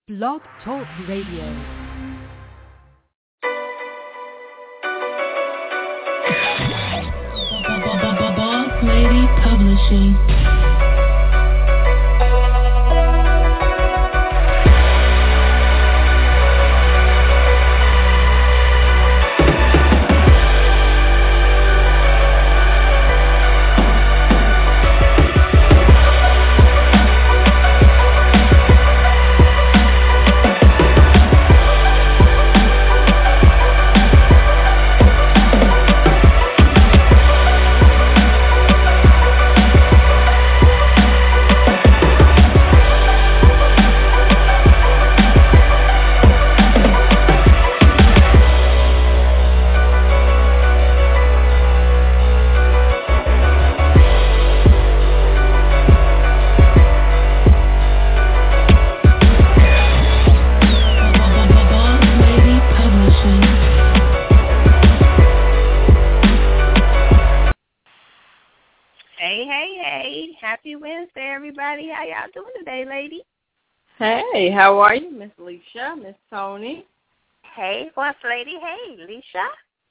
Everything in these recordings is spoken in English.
Blog Talk Radio. Boss Lady Publishing. Happy Wednesday, everybody. How y'all doing today, lady? Hey, how are you, Miss Leisha, Miss Tony? Hey, boss lady. Hey, Leisha.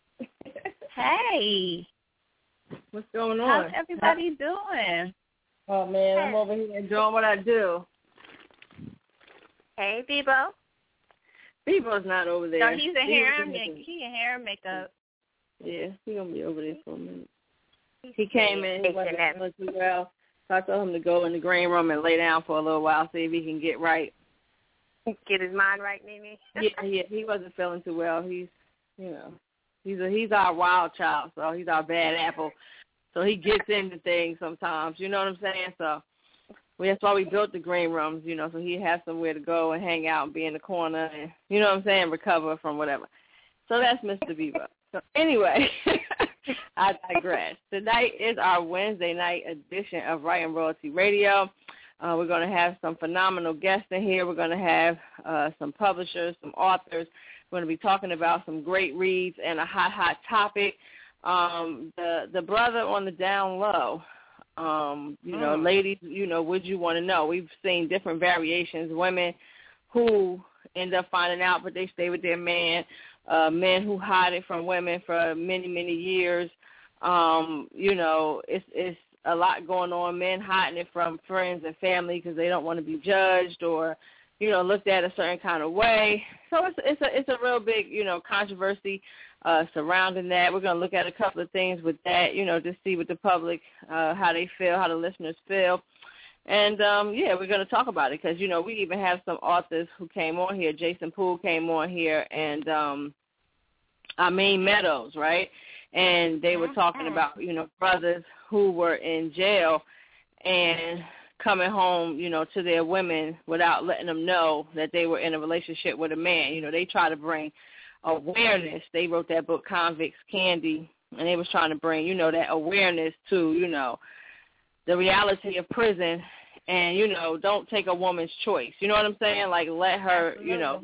Hey. What's going on? How's everybody doing? Oh, man, I'm over here doing what I do. Hey, Bebo. Bebo's not over there. No, he's in hair and makeup. Yeah, he's going to be over there for a minute. He came in, he wasn't feeling too well. So I told him to go in the green room and lay down for a little while, see if he can get right. Get his mind right, Mimi. Yeah, he wasn't feeling too well. He's our wild child, so he's our bad apple. So he gets into things sometimes, you know what I'm saying? So that's why we built the green rooms, so he has somewhere to go and hang out and be in the corner and, you know what I'm saying, recover from whatever. So that's Mr. Bebo. So anyway, I digress. Tonight is our Wednesday night edition of Writing Royalty Radio. We're going to have some phenomenal guests in here. We're going to have some publishers, some authors. We're going to be talking about some great reads and a hot topic. The brother on the down low. Ladies, would you want to know? We've seen different variations. Women who end up finding out, but they stay with their man. Men who hide it from women for many, many years. It's a lot going on. Men hiding it from friends and family because they don't want to be judged or, looked at a certain kind of way. So it's a real big, controversy surrounding that. We're going to look at a couple of things with that, just see what the public, how they feel, how the listeners feel. And, we're going to talk about it because, we even have some authors who came on here. Jason Poole came on here and Amin Meadows, right? And they were talking about, brothers who were in jail and coming home, to their women without letting them know that they were in a relationship with a man. They try to bring awareness. They wrote that book, Convicts Candy, and they was trying to bring, that awareness to, the reality of prison and, don't take a woman's choice. You know what I'm saying? Like, let her, know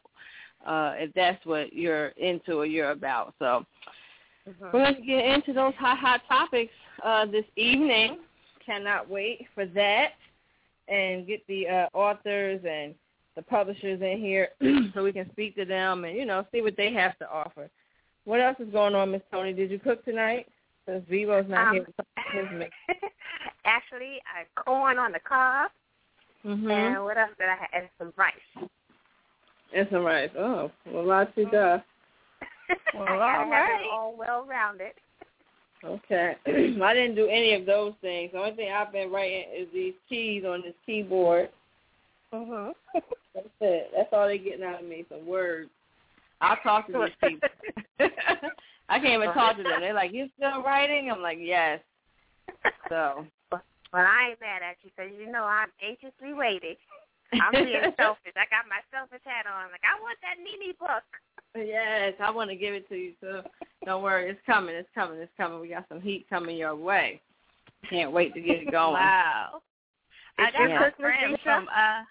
if that's what you're into or you're about. So we're going to get into those hot topics this evening. Cannot wait for that and get the authors and the publishers in here so we can speak to them and, see what they have to offer. What else is going on, Miss Tony? Did you cook tonight? Since Vivo's not here. Actually, corn on the cob. And what else did I have? And some rice. And some rice. Oh, well, lots of stuff. Well, all right. All well-rounded. Okay. I didn't do any of those things. The only thing I've been writing is these keys on this keyboard. That's it. That's all they're getting out of me, some words. I'll talk to these people. I can't even talk to them. They're like, you still writing? I'm like, yes. So. Well, I ain't mad at you because, I'm anxiously waiting. I'm being selfish. I got my selfish hat on. Like, I want that Nene book. Yes, I want to give it to you, so don't worry. It's coming. We got some heat coming your way. Can't wait to get it going. Wow. I got my friend from,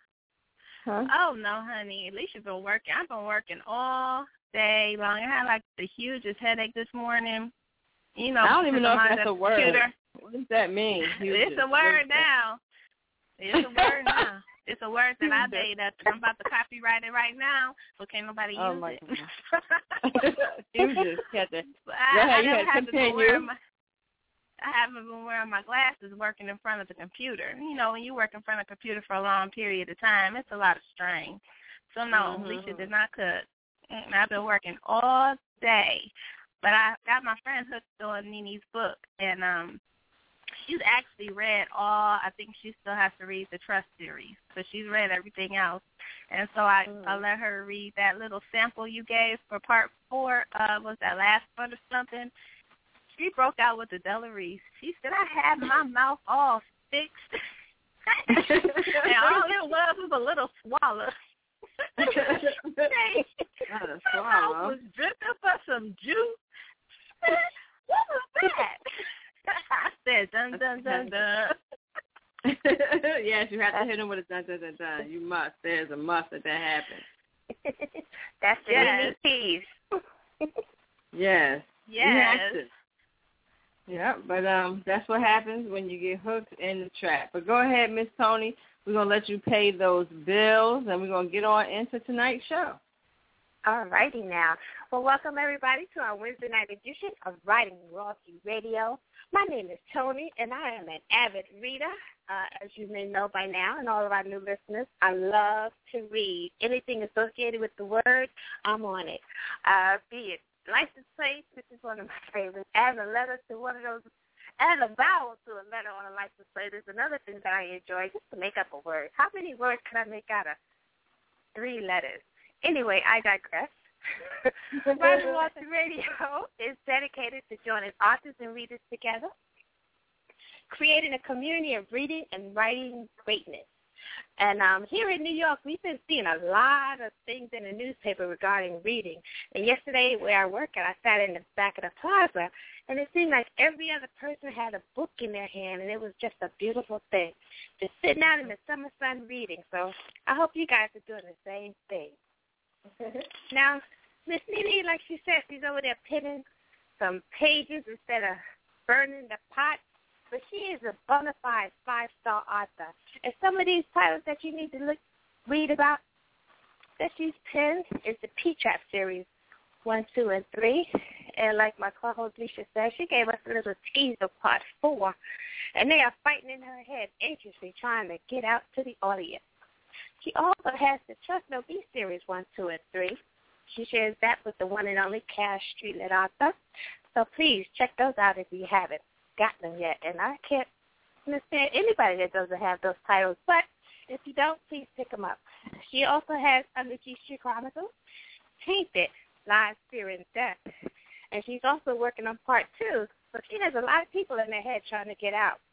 Oh, no, honey. At least you've been working. I've been working all day long. I had, the hugest headache this morning. I don't even know if that's a word. What does that mean? It's a word now. It's a word now. It's a word that I made up. I'm about to copyright it right now, so can't nobody use my it. You just had to. I haven't been wearing my glasses working in front of the computer. You know, when you work in front of a computer for a long period of time, it's a lot of strain. So no, Alicia did not cook. I've been working all day. But I got my friend hooked on Nene's book, and she's actually read all. I think she still has to read the Trust series, but she's read everything else. And so I let her read that little sample you gave for part 4. Was that last one or something? She broke out with the Delaries. She said, I had my mouth all fixed. And all it was a little swallow. My mouth was dripping for some juice. What was that? I said, dun, dun, dun, dun. Yes, you have to hit him with a dun, dun, dun, dun. You must. There's a must that happens. That's the Nene tease. Yes. Yes. Yeah, but that's what happens when you get hooked in the trap. But go ahead, Miss Toni. We're going to let you pay those bills, and we're going to get on into tonight's show. All righty now. Well, welcome everybody to our Wednesday night edition of Writing Royalty Radio. My name is Toni, and I am an avid reader. As you may know by now, and all of our new listeners, I love to read. Anything associated with the word, I'm on it. Be it license plate, which is one of my favorites, add a letter to one of those, add a vowel to a letter on a license plate is another thing that I enjoy, just to make up a word. How many words can I make out of 3 letters? Anyway, I digress. Writing Royalty Radio is dedicated to joining authors and readers together, creating a community of reading and writing greatness. And here in New York, we've been seeing a lot of things in the newspaper regarding reading. And yesterday, where I work at, I sat in the back of the plaza, and it seemed like every other person had a book in their hand, and it was just a beautiful thing. Just sitting out in the summer sun reading. So I hope you guys are doing the same thing. Now, Miss Nene, like she said, she's over there pinning some pages instead of burning the pot. But she is a bona fide 5-star author. And some of these titles that you need to read about that she's penned is the P-Trap series 1, 2, and 3. And like my co-host Alicia said, she gave us a little tease of part 4. And they are fighting in her head, anxiously trying to get out to the audience. She also has the Trust No Beast series 1, 2, and 3. She shares that with the one and only Cash Streetlet author. So please check those out if you haven't gotten them yet. And I can't understand anybody that doesn't have those titles. But if you don't, please pick them up. She also has Under G Street Chronicles, Tainted, Lies, Fear, and Death. And she's also working on part 2. So she has a lot of people in their head trying to get out.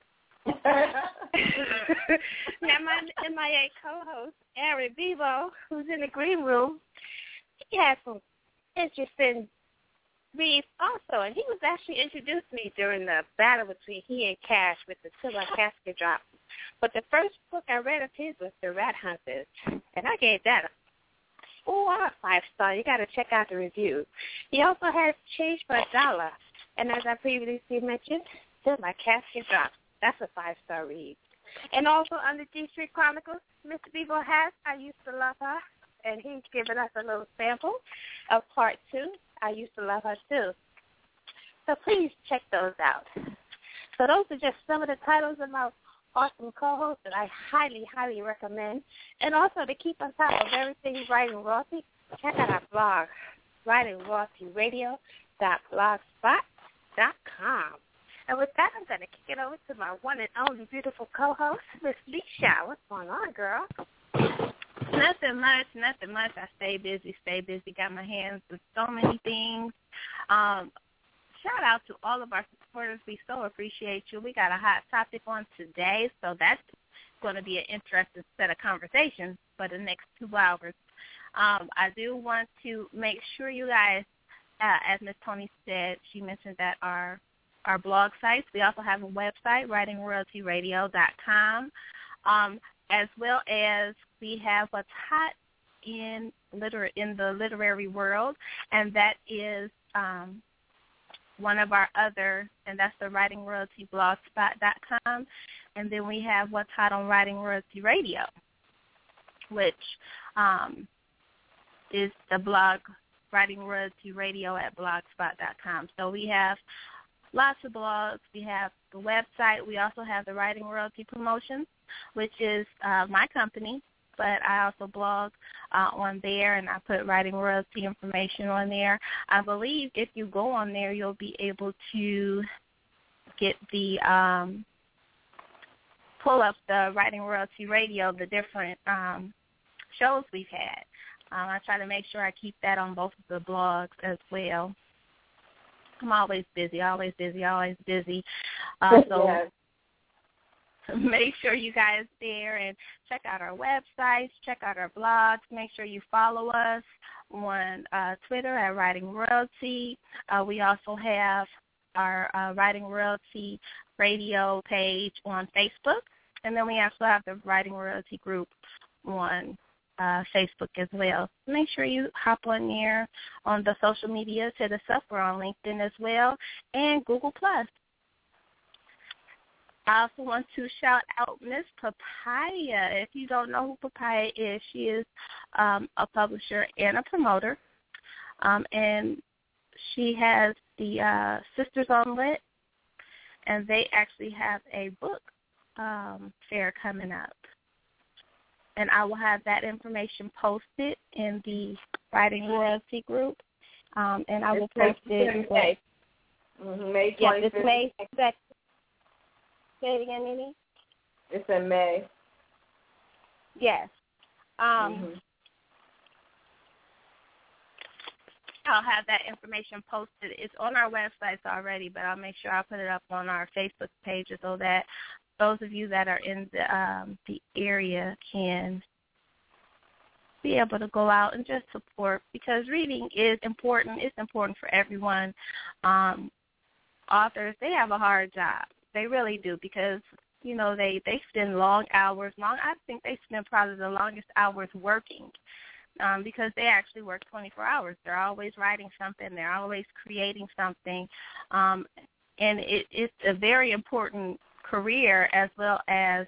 Now, my MIA co-host, Aaron Vivo, who's in the green room, he has some interesting reads also, and he was actually introduced to me during the battle between he and Cash with the Tilla Casket Drop. But the first book I read of his was The Rat Hunters, and I gave that a 4 out of 5 star. You got to check out the review. He also has Change for $1, and as I previously mentioned, Tilla Casket Drop. That's a 5-star read. And also Under G Street Chronicles, Mr. Vivo has I Used to Love Her, and he's given us a little sample of part 2, I Used to Love Her Too. So please check those out. So those are just some of the titles of my awesome co-hosts that I highly, highly recommend. And also to keep on top of everything Writing Royalty, check out our blog, writingroyaltyradio.blogspot.com. And with that, I'm going to kick it over to my one and only beautiful co-host, Miss Leisha. What's going on, girl? Nothing much. I stay busy. Got my hands with so many things. Shout out to all of our supporters. We so appreciate you. We got a hot topic on today, so that's going to be an interesting set of conversations for the next 2 hours. I do want to make sure you guys, as Ms. Toni said, she mentioned that our blog sites. We also have a website, writingroyaltyradio.com, as well as we have what's hot in the literary world, and that is one of our other, and that's the writingroyaltyblogspot.com, and then we have what's hot on Writing Royalty Radio. which is the blog Writing Royalty Radio at blogspot.com. So we have lots of blogs. We have the website. We also have the Writing Royalty Promotions, which is my company, but I also blog on there, and I put writing royalty information on there. I believe if you go on there, you'll be able to get the pull up the Writing Royalty Radio, the different shows we've had. I try to make sure I keep that on both of the blogs as well. I'm always busy. So make sure you guys there and check out our websites, check out our blogs. Make sure you follow us on Twitter at Writing Royalty. We also have our Writing Royalty Radio page on Facebook, and then we also have the Writing Royalty group on Facebook as well. Make sure you hop on there on the social media. Hit us up. We're on LinkedIn as well and Google+. I also want to shout out Miss Papaya. If you don't know who Papaya is, she is a publisher and a promoter, and she has the Sisters on Lit, and they actually have a book fair coming up. And I will have that information posted in the Writing Royalty group, and I will post it. May 25th. Yes, it's May 2nd. Say it again, Nene? It's in May. Yes. I'll have that information posted. It's on our websites already, but I'll make sure I put it up on our Facebook pages so that those of you that are in the area can be able to go out and just support, because reading is important. It's important for everyone. Authors, they have a hard job. They really do, because, you know, they spend long hours. I think they spend probably the longest hours working because they actually work 24 hours. They're always writing something. They're always creating something. And it's a very important career, as well as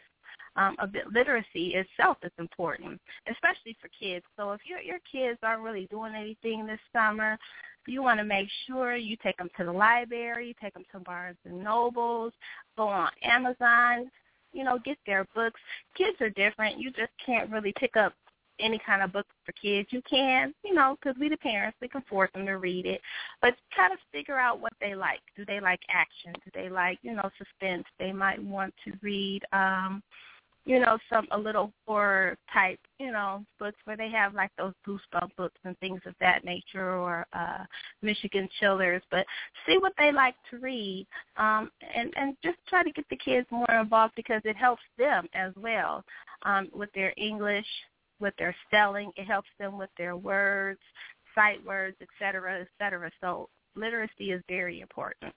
literacy itself is important, especially for kids. So if your kids aren't really doing anything this summer, you want to make sure you take them to the library, you take them to Barnes & Nobles, go on Amazon, you know, get their books. Kids are different. You just can't really pick up any kind of book for kids. You can, you know, because we the parents, we can force them to read it, but kind of figure out what they like. Do they like action? Do they like, you know, suspense? They might want to read, you know, a little horror type, you know, books where they have like those Goosebump books and things of that nature, or Michigan Chillers. But see what they like to read, and just try to get the kids more involved, because it helps them as well with their English, with their spelling. It helps them with their words, sight words, et cetera, et cetera. So literacy is very important.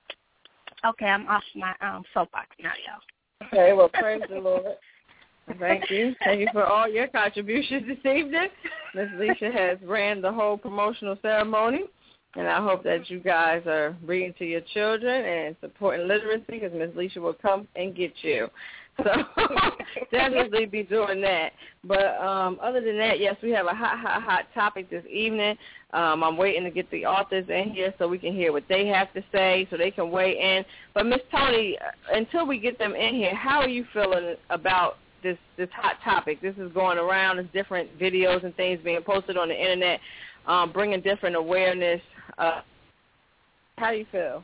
Okay, I'm off my soapbox now, y'all. Okay, well, praise the Lord. Thank you. Thank you for all your contributions this evening. Ms. Leisha has ran the whole promotional ceremony, and I hope that you guys are reading to your children and supporting literacy, because Ms. Leisha will come and get you. So definitely be doing that. But other than that, yes, we have a hot topic this evening. I'm waiting to get the authors in here so we can hear what they have to say, so they can weigh in. But Ms. Toni, until we get them in here, how are you feeling about this hot topic? This is going around. There's different videos and things being posted on the Internet, bringing different awareness. How do you feel?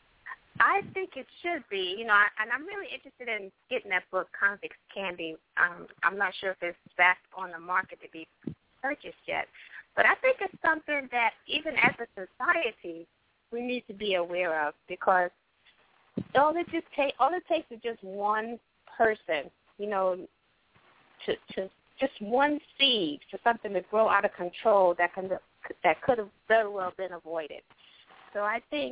I think it should be, you know, and I'm really interested in getting that book, Convicts Candy. I'm not sure if it's back on the market to be purchased yet, but I think it's something that even as a society we need to be aware of, because all it takes is just one person, you know, to just one seed for something to grow out of control that could have very well been avoided. So I think.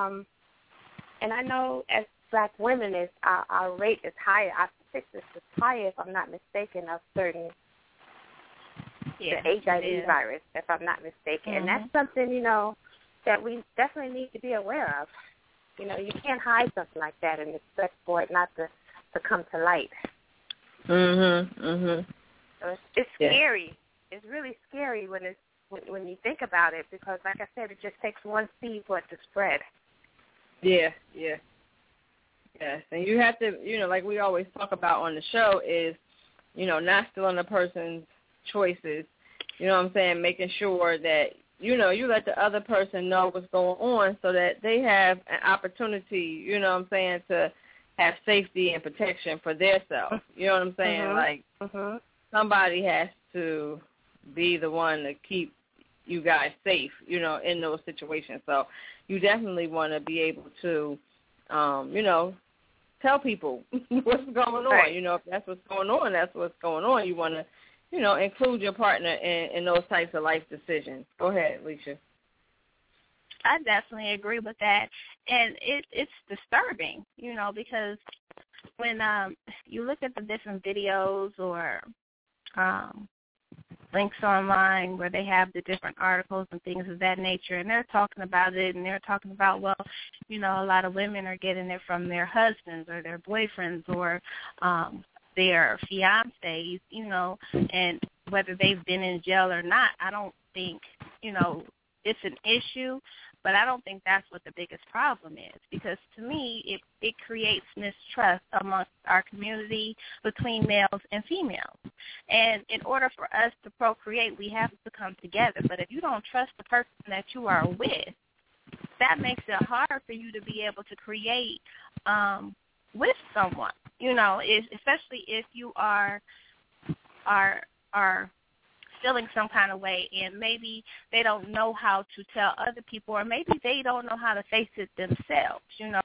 And I know as Black women, our rate is higher. Our statistics is higher, if I'm not mistaken, of certain the HIV virus, if I'm not mistaken. And that's something, you know, that we definitely need to be aware of. You know, you can't hide something like that and expect for it not to come to light. So it's scary. It's really scary when you think about it, because, like I said, it just takes one seed for it to spread. Yes, and you have to, like we always talk about on the show is, not stealing a person's choices, you know what I'm saying, making sure that, you let the other person know what's going on so that they have an opportunity, you know what I'm saying, to have safety and protection for themselves. You know what I'm saying? Somebody has to be the one to keep you guys safe, in those situations. So you definitely want to be able to, tell people what's going on. Right. If that's what's going on, that's what's going on. You want to, include your partner in those types of life decisions. Go ahead, Alicia. I definitely agree with that. And it's disturbing, because when you look at the different videos or links online where they have the different articles and things of that nature, and they're talking about it, and they're talking about, well, a lot of women are getting it from their husbands or their boyfriends or their fiancés, and whether they've been in jail or not, I don't think, it's an issue, but I don't think that's what the biggest problem is, because to me it creates mistrust amongst our community between males and females. And in order for us to procreate, we have to come together. But if you don't trust the person that you are with, that makes it hard for you to be able to create with someone, especially if you are feeling some kind of way, and maybe they don't know how to tell other people, or maybe they don't know how to face it themselves.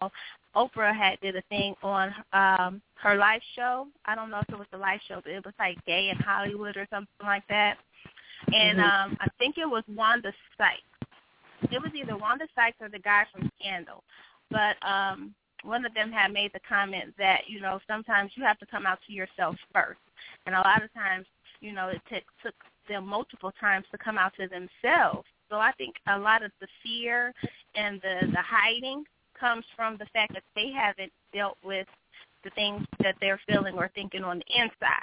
Oprah did a thing on her live show. I don't know if it was the live show, but it was like Gay in Hollywood or something like that. And I think it was Wanda Sykes. It was either Wanda Sykes or the guy from Scandal. But one of them had made the comment that, sometimes you have to come out to yourself first. And a lot of times, it took them multiple times to come out to themselves. So I think a lot of the fear and the hiding comes from the fact that they haven't dealt with the things that they're feeling or thinking on the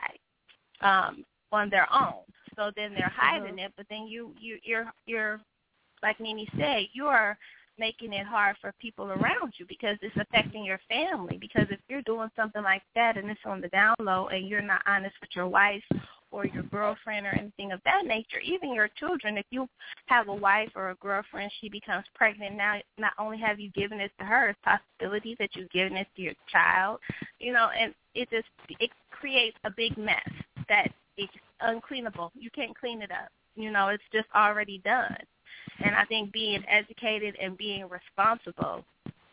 inside on their own. So then they're hiding it, but then you're like Nene said, you are making it hard for people around you because it's affecting your family. Because if you're doing something like that and it's on the down low and you're not honest with your wife or your girlfriend or anything of that nature, even your children, if you have a wife or a girlfriend, she becomes pregnant, now not only have you given this to her, it's possibility that you've given this to your child, and it creates a big mess that it's uncleanable. You can't clean it up. It's just already done. And I think being educated and being responsible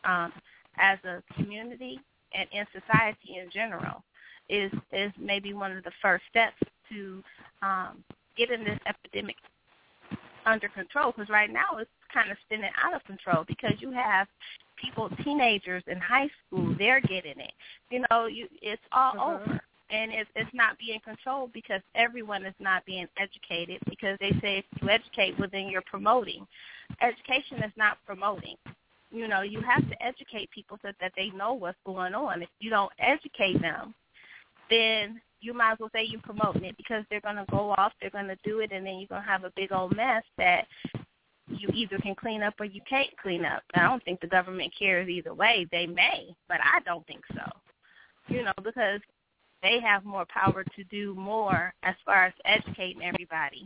as a community and in society in general is maybe one of the first steps to getting this epidemic under control, because right now it's kind of spinning out of control because you have people, teenagers in high school, they're getting it. It's all over. And it's not being controlled because everyone is not being educated, because they say if you educate, well, then you're promoting. Education is not promoting. You have to educate people so that they know what's going on. If you don't educate them, then you might as well say you're promoting it, because they're going to go off, they're going to do it, and then you're going to have a big old mess that you either can clean up or you can't clean up. I don't think the government cares either way. They may, but I don't think so. Because they have more power to do more as far as educating everybody.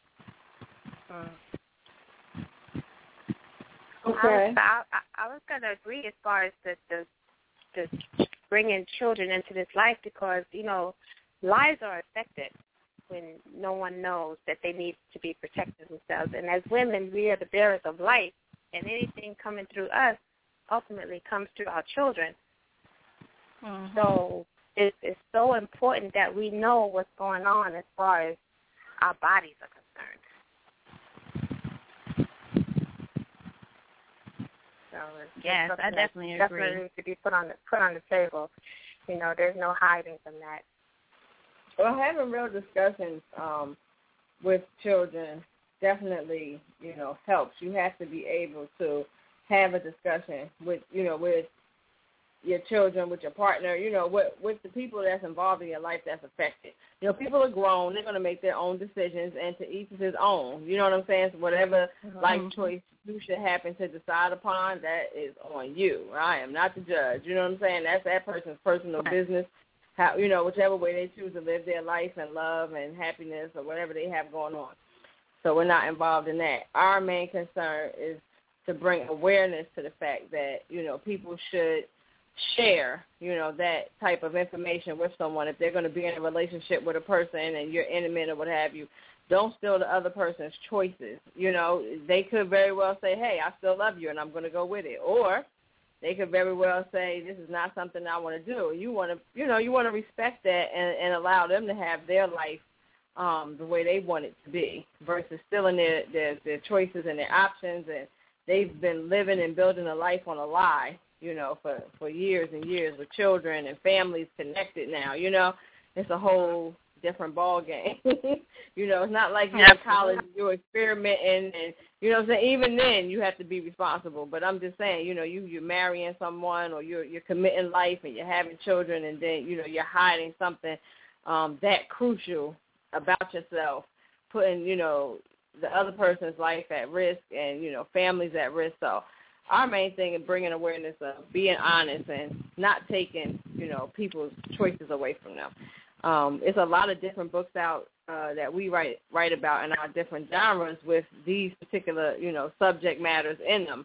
Okay. I was going to agree as far as the bringing children into this life, because, lives are affected when no one knows that they need to be protecting themselves. And as women, we are the bearers of life, and anything coming through us ultimately comes through our children. So it's so important that we know what's going on as far as our bodies are concerned. So yes, I definitely agree. Definitely needs to be put on the table. There's no hiding from that. Well, having real discussions with children definitely, helps. You have to be able to have a discussion with your children, with your partner, with the people that's involved in your life that's affected. People are grown. They're going to make their own decisions, and to each is his own. You know what I'm saying? So whatever life choice you should happen to decide upon, that is on you. I am not the judge. You know what I'm saying? That's that person's personal business. How, whichever way they choose to live their life and love and happiness or whatever they have going on. So we're not involved in that. Our main concern is to bring awareness to the fact that, people should share, that type of information with someone. If they're going to be in a relationship with a person and you're intimate or what have you, don't steal the other person's choices. They could very well say, hey, I still love you and I'm going to go with it. Or they could very well say, this is not something I want to do. You want to respect that and allow them to have their life the way they want it to be, versus stealing their choices and their options. And they've been living and building a life on a lie, for years and years, with children and families connected now. It's a whole different ball game. It's not like you're in college, you're experimenting, and what I'm saying, even then you have to be responsible. But I'm just saying, you're marrying someone, or you're committing life and you're having children, and then you're hiding something that crucial about yourself, putting the other person's life at risk, and families at risk. So our main thing is bringing awareness of being honest and not taking people's choices away from them. It's a lot of different books out that we write about in our different genres with these particular subject matters in them.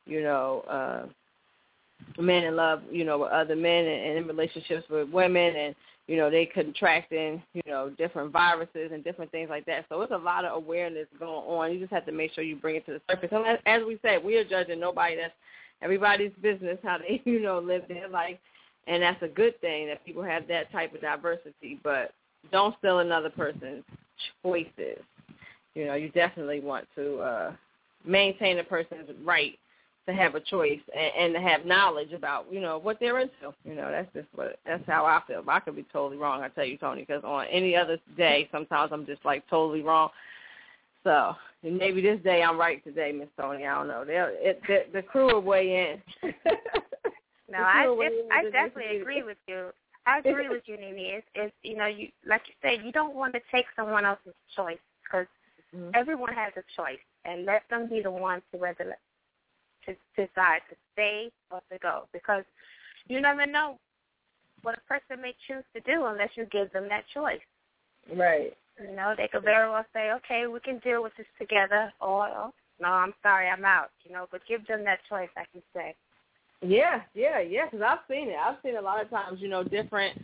Men in love with other men, and in relationships with women, and they contracting different viruses and different things like that. So it's a lot of awareness going on. You just have to make sure you bring it to the surface. And as we said, we are judging nobody. That's everybody's business how they live their life. And that's a good thing that people have that type of diversity, but don't steal another person's choices. You definitely want to maintain a person's right to have a choice and to have knowledge about, what they're into. That's how I feel. I could be totally wrong, I tell you, Tony, because on any other day, sometimes I'm just like totally wrong. So maybe this day I'm right today, Miss Tony. I don't know. The crew will weigh in. No, I definitely agree with you. I agree with you, Nene. It's you like you said, you don't want to take someone else's choice, because everyone has a choice, and let them be the one to decide to stay or to go, because you never know what a person may choose to do unless you give them that choice. Right. They could very well say, okay, we can deal with this together, or no, I'm sorry, I'm out. But give them that choice, I can say. Yeah, because I've seen it. I've seen a lot of times, different,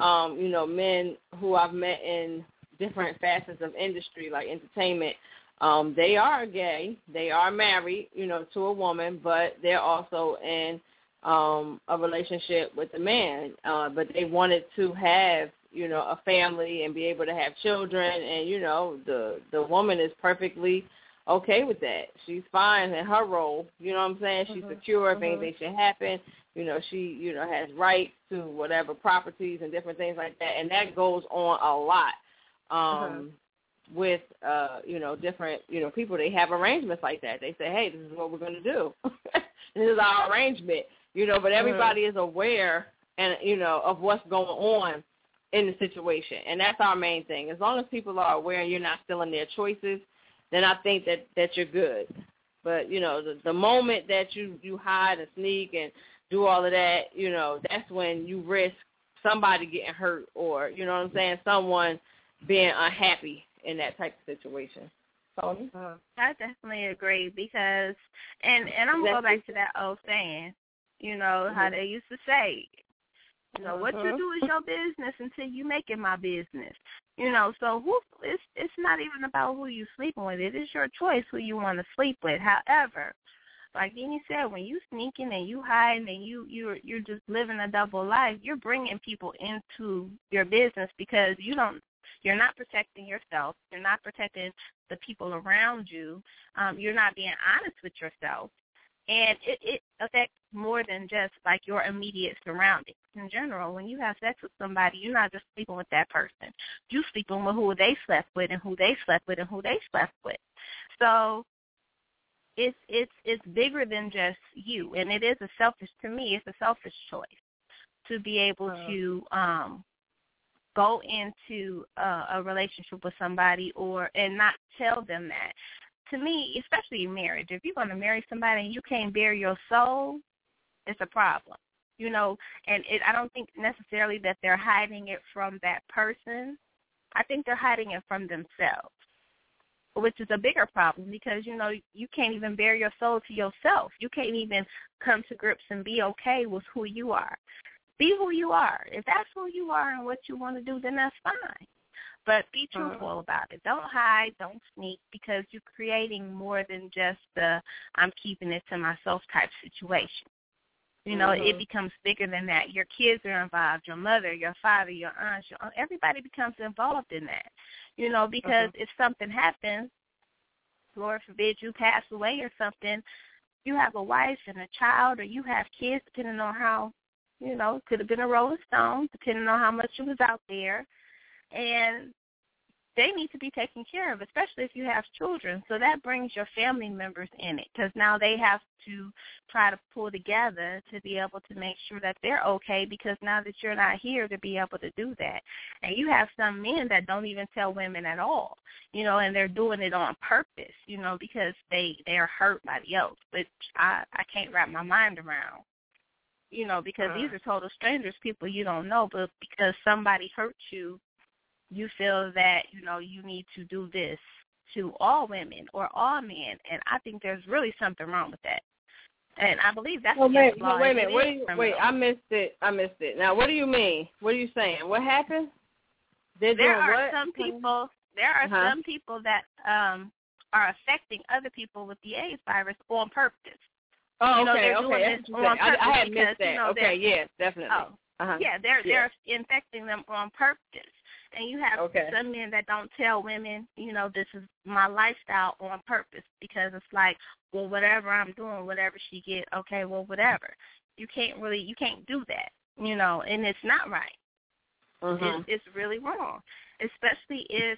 men who I've met in different facets of industry, like entertainment. They are gay. They are married, to a woman, but they're also in a relationship with a man. But they wanted to have, a family and be able to have children, and, the woman is perfectly okay with that. She's fine in her role. You know what I'm saying? She's secure if anything should happen. She, has rights to whatever properties and different things like that. And that goes on a lot with, different, people. They have arrangements like that. They say, hey, this is what we're going to do. This is our arrangement, but everybody is aware and, of what's going on in the situation. And that's our main thing. As long as people are aware and you're not stealing their choices, then I think that you're good. But, the moment that you hide and sneak and do all of that, that's when you risk somebody getting hurt, or, someone being unhappy in that type of situation. Tony? I definitely agree, because, and I'm going to go back to that old saying, how they used to say, what you do is your business until you make it my business. So it's not even about who you sleeping with. It is your choice who you want to sleep with. However, like Nene said, when you sneaking and you hiding and you're just living a double life, you're bringing people into your business, because you're not protecting yourself. You're not protecting the people around you. You're not being honest with yourself. And it affects more than just like your immediate surroundings. In general, when you have sex with somebody, you're not just sleeping with that person. You're sleeping with who they slept with and who they slept with and who they slept with. So it's bigger than just you, and it is to me, it's a selfish choice to be able to go into a relationship with somebody and not tell them that. To me, especially in marriage, if you're going to marry somebody and you can't bear your soul, it's a problem, and I don't think necessarily that they're hiding it from that person. I think they're hiding it from themselves, which is a bigger problem because, you can't even bear your soul to yourself. You can't even come to grips and be okay with who you are. Be who you are. If that's who you are and what you want to do, then that's fine. But be truthful about it. Don't hide. Don't sneak, because you're creating more than just the I'm keeping it to myself type situation. It becomes bigger than that. Your kids are involved, your mother, your father, your aunts, everybody becomes involved in that, because if something happens, Lord forbid you pass away or something, you have a wife and a child, or you have kids, depending on how, it could have been a Rolling Stone, depending on how much it was out there, and they need to be taken care of, especially if you have children. So that brings your family members in it, because now they have to try to pull together to be able to make sure that they're okay, because now that you're not here to be able to do that. And you have some men that don't even tell women at all, and they're doing it on purpose, because they're hurt by the oath, which I can't wrap my mind around, because these are total strangers, people you don't know, but because somebody hurt you, you feel that, you need to do this to all women or all men, and I think there's really something wrong with that. And I believe that's against law. Wait a minute. I missed it. Now, what do you mean? What are you saying? What happened? There are some people that are affecting other people with the AIDS virus on purpose. Oh, okay. They're doing this on purpose. I had missed that. Okay, yes, definitely. Yeah, they're infecting them on purpose. And you have some men that don't tell women, this is my lifestyle on purpose, because it's like, well, whatever I'm doing, whatever she get, okay, well, whatever. You can't do that, and it's not right. It's really wrong, especially if,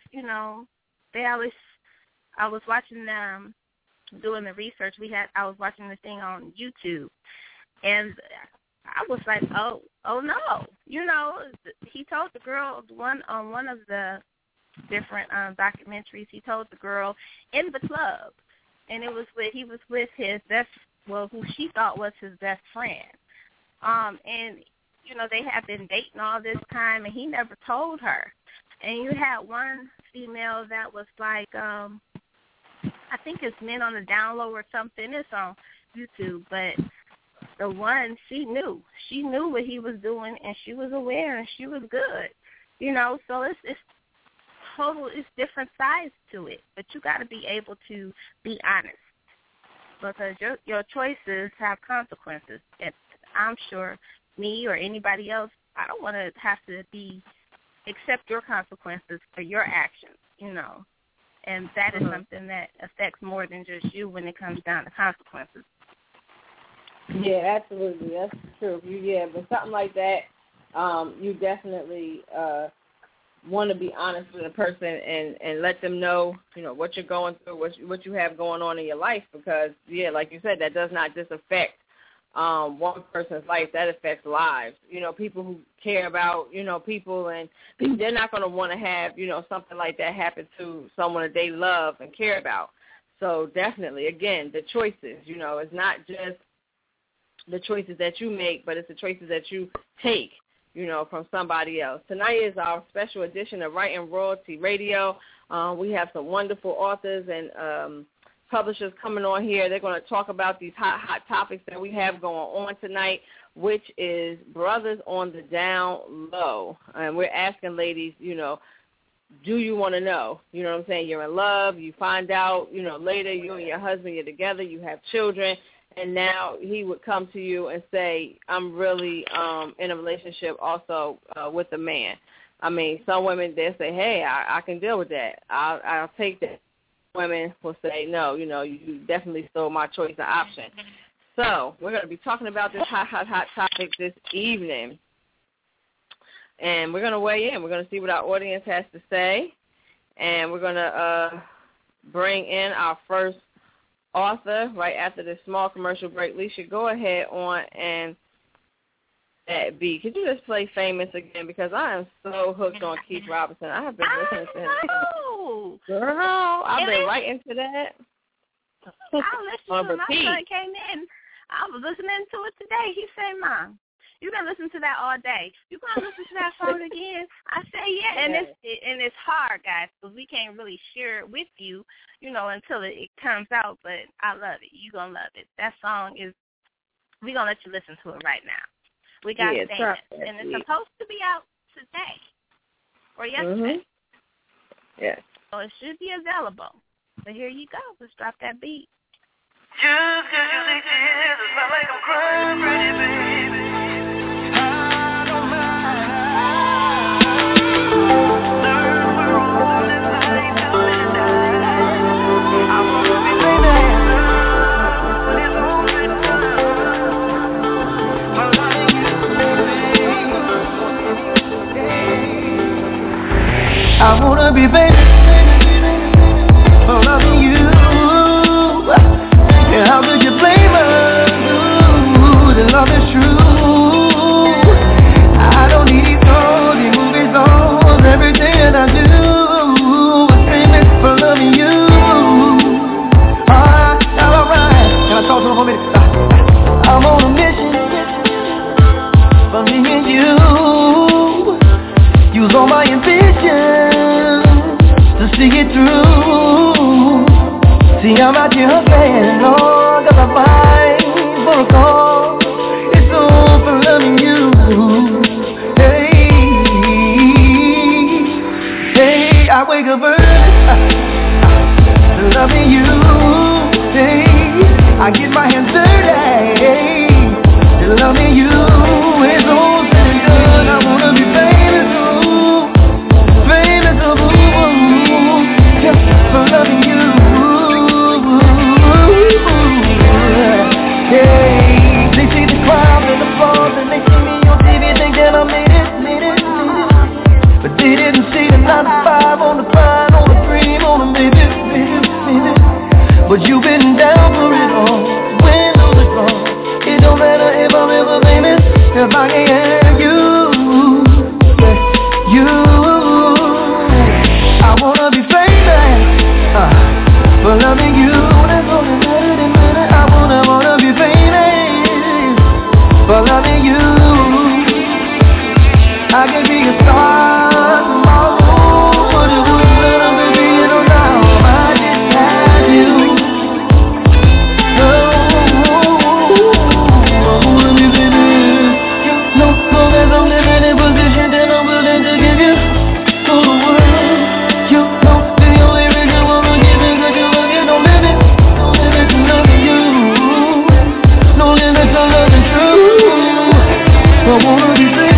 I was watching them doing the research. I was watching the thing on YouTube, and I was like, oh no, he told the girl on one of the different documentaries. He told the girl in the club, and he was with his who she thought was his best friend, and they had been dating all this time, and he never told her. And you had one female that was like, I think it's Men on the Down Low or something. It's on YouTube, but the one, she knew what he was doing, and she was aware, and she was good, so it's different sides to it, but you got to be able to be honest, because your choices have consequences, and I'm sure me or anybody else, I don't want to have to accept your consequences for your actions, and that is something that affects more than just you when it comes down to consequences. Yeah, absolutely. That's true. But something like that, you definitely want to be honest with a person and let them know, what you're going through, what you have going on in your life, because, like you said, that does not just affect one person's life, that affects lives. People who care about, people, and they're not going to want to have, something like that happen to someone that they love and care about. So definitely, again, the choices, it's not just the choices that you make, but it's the choices that you take, from somebody else. Tonight is our special edition of Writing Royalty Radio. We have some wonderful authors and publishers coming on here. They're going to talk about these hot topics that we have going on tonight, which is brothers on the down low. And we're asking ladies, do you want to know? You know what I'm saying? You're in love. You find out, later you and your husband, you're together, you have children, and now he would come to you and say, I'm really in a relationship also with a man. I mean, some women, they'll say, hey, I can deal with that. I'll take that. Women will say, no, you definitely stole my choice and option. So we're going to be talking about this hot topic this evening. And we're going to weigh in. We're going to see what our audience has to say. And we're going to bring in our first author right after this small commercial break. Leisha, go ahead on and that beat. Could you just play Famous again? Because I am so hooked on Keith Robinson. I have been listening to him. Girl, I've been right into that. I listened to it. My son came in. I was listening to it today. He said, Mom, you can listen to that all day. You going to listen to that song again? I say, yeah. And it's hard, guys, because we can't really share it with you, until it comes out. But I love it. You're going to love it. That song is, we're going to let you listen to it right now. We got Famous. And it's supposed to be out today or yesterday. Yeah. So it should be available. So here you go. Let's drop that beat. Just 'cause you say tears, it's not like I'm crying, pretty baby. I don't mind. Learn the road and life till it dies. I wanna be baby. It's all good time. I'm loving you, baby. I wanna be baby. I'm loving you. And how could you blame us? The love is true. I don't need clothes, movie songs, everything that I do is famous for loving you. Alright. Can I talk to him for a minute? I'm on a mission for me and you. Use all my ambition to see it through. See, I'm out here hustling, Lord, got my mind for a call. It's all for loving you. Hey, I wake up early, loving you. Hey, I get my hands dirty, loving you. It's all said and done. I wanna be famous, just for loving you. Hey, they see the crowd and the applause and they see me on TV, think that I made it. But they didn't see the 9 to 5 on the grind, on the dream, on the maybe. But you've been down for it all, win or the draw. It don't matter if I'm ever famous, if I can't have you. You, I wanna be famous for loving you. That's all that matters in a minute. I wanna be famous for loving you. I can be a star tomorrow, but it wouldn't matter to be in a now. I just had you. I wanna be famous. No, there's no limit in position that I'm willing to give you to the world. You know the only reason why I'm giving, 'cause you love it, no limit to loving you. No limit to loving true. I wanna be famous.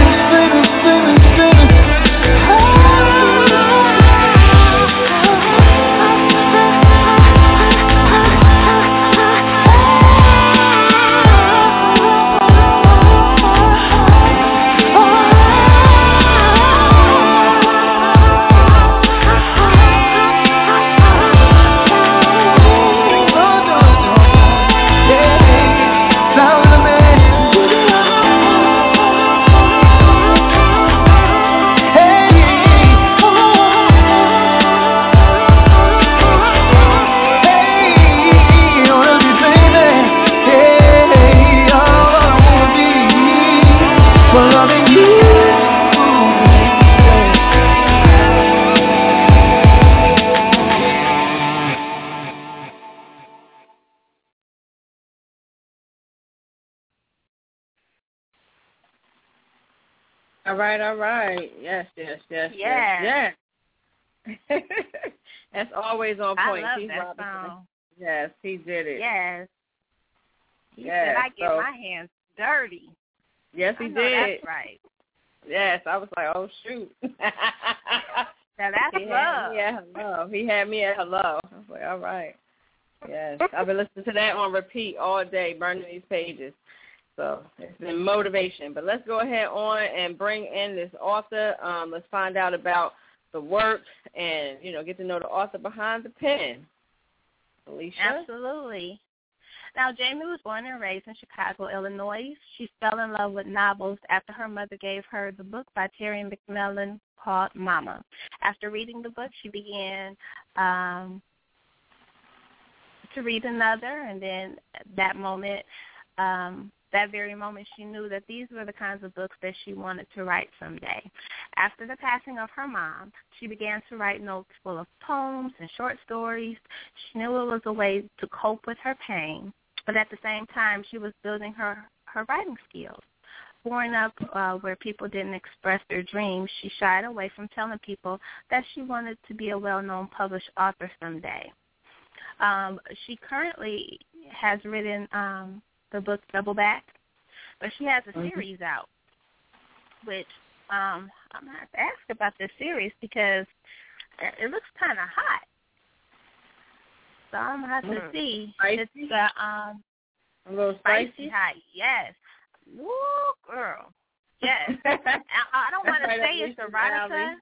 All right. Yes. That's always on point. I love that song. Yes, he did it. Yes. He said, I get my hands dirty. Yes, he did. That's right. Yes, I was like, oh, shoot. Now that's love. He had me at hello. I was like, all right. Yes, I've been listening to that on repeat all day, burning these pages. So it's been motivation. But let's go ahead on and bring in this author. Let's find out about the work and, get to know the author behind the pen. Alicia? Absolutely. Now, Jamie was born and raised in Chicago, Illinois. She fell in love with novels after her mother gave her the book by Terry McMillan called Mama. After reading the book, she began to read another, and then that very moment, she knew that these were the kinds of books that she wanted to write someday. After the passing of her mom, she began to write notes full of poems and short stories. She knew it was a way to cope with her pain, but at the same time, she was building her writing skills. Growing up where people didn't express their dreams, she shied away from telling people that she wanted to be a well-known published author someday. She currently has written the book Double Back, but she has a series out, which I'm going to have to ask about this series because it looks kind of hot. So I'm going to have to see. Spicy? It's a little spicy? hot, yes. Woo, girl. Yes. I don't want to say it's erotica.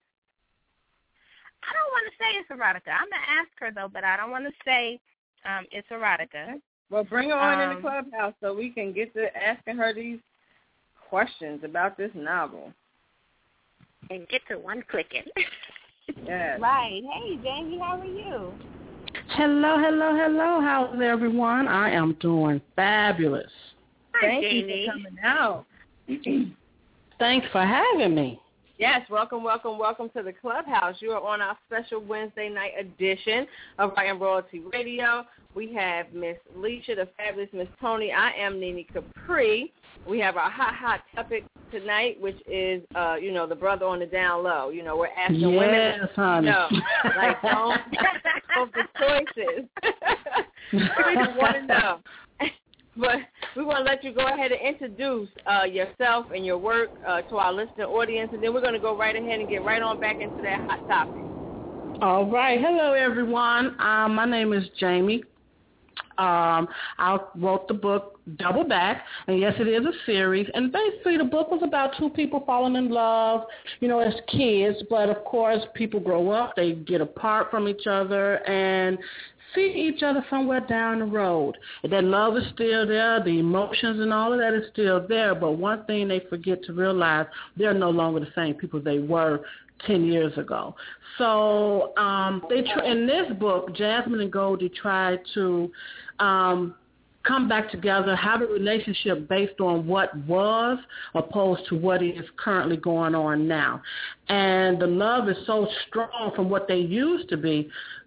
I don't want to say it's erotica. I'm going to ask her, though, but I don't want to say it's erotica. Well, bring her on in the clubhouse so we can get to asking her these questions about this novel. And get to one clicking. Yes. Right. Hey, Jamie, how are you? Hello. How's everyone? I am doing fabulous. Thank you for coming out. Thanks for having me. Yes, welcome to the clubhouse. You are on our special Wednesday night edition of Writing Royalty Radio. We have Miss Alicia, the fabulous Miss Tony. I am Nene Capri. We have our hot topic tonight, which is, the brother on the down low. We're asking women, honey. like don't the choices. We just want to know. But we want to let you go ahead and introduce yourself and your work to our listening audience, and then we're going to go right ahead and get right on back into that hot topic. All right. Hello, everyone. My name is Jamie. I wrote the book Double Back, and yes, it is a series. And basically, the book was about two people falling in love, as kids. But, of course, people grow up, they get apart from each other, and see each other somewhere down the road. That love is still there, the emotions and all of that is still there, but one thing they forget to realize, they're no longer the same people they were 10 years ago. So in this book, Jasmine and Goldie tried to come back together, have a relationship based on what was opposed to what is currently going on now. And the love is so strong from what they used to be.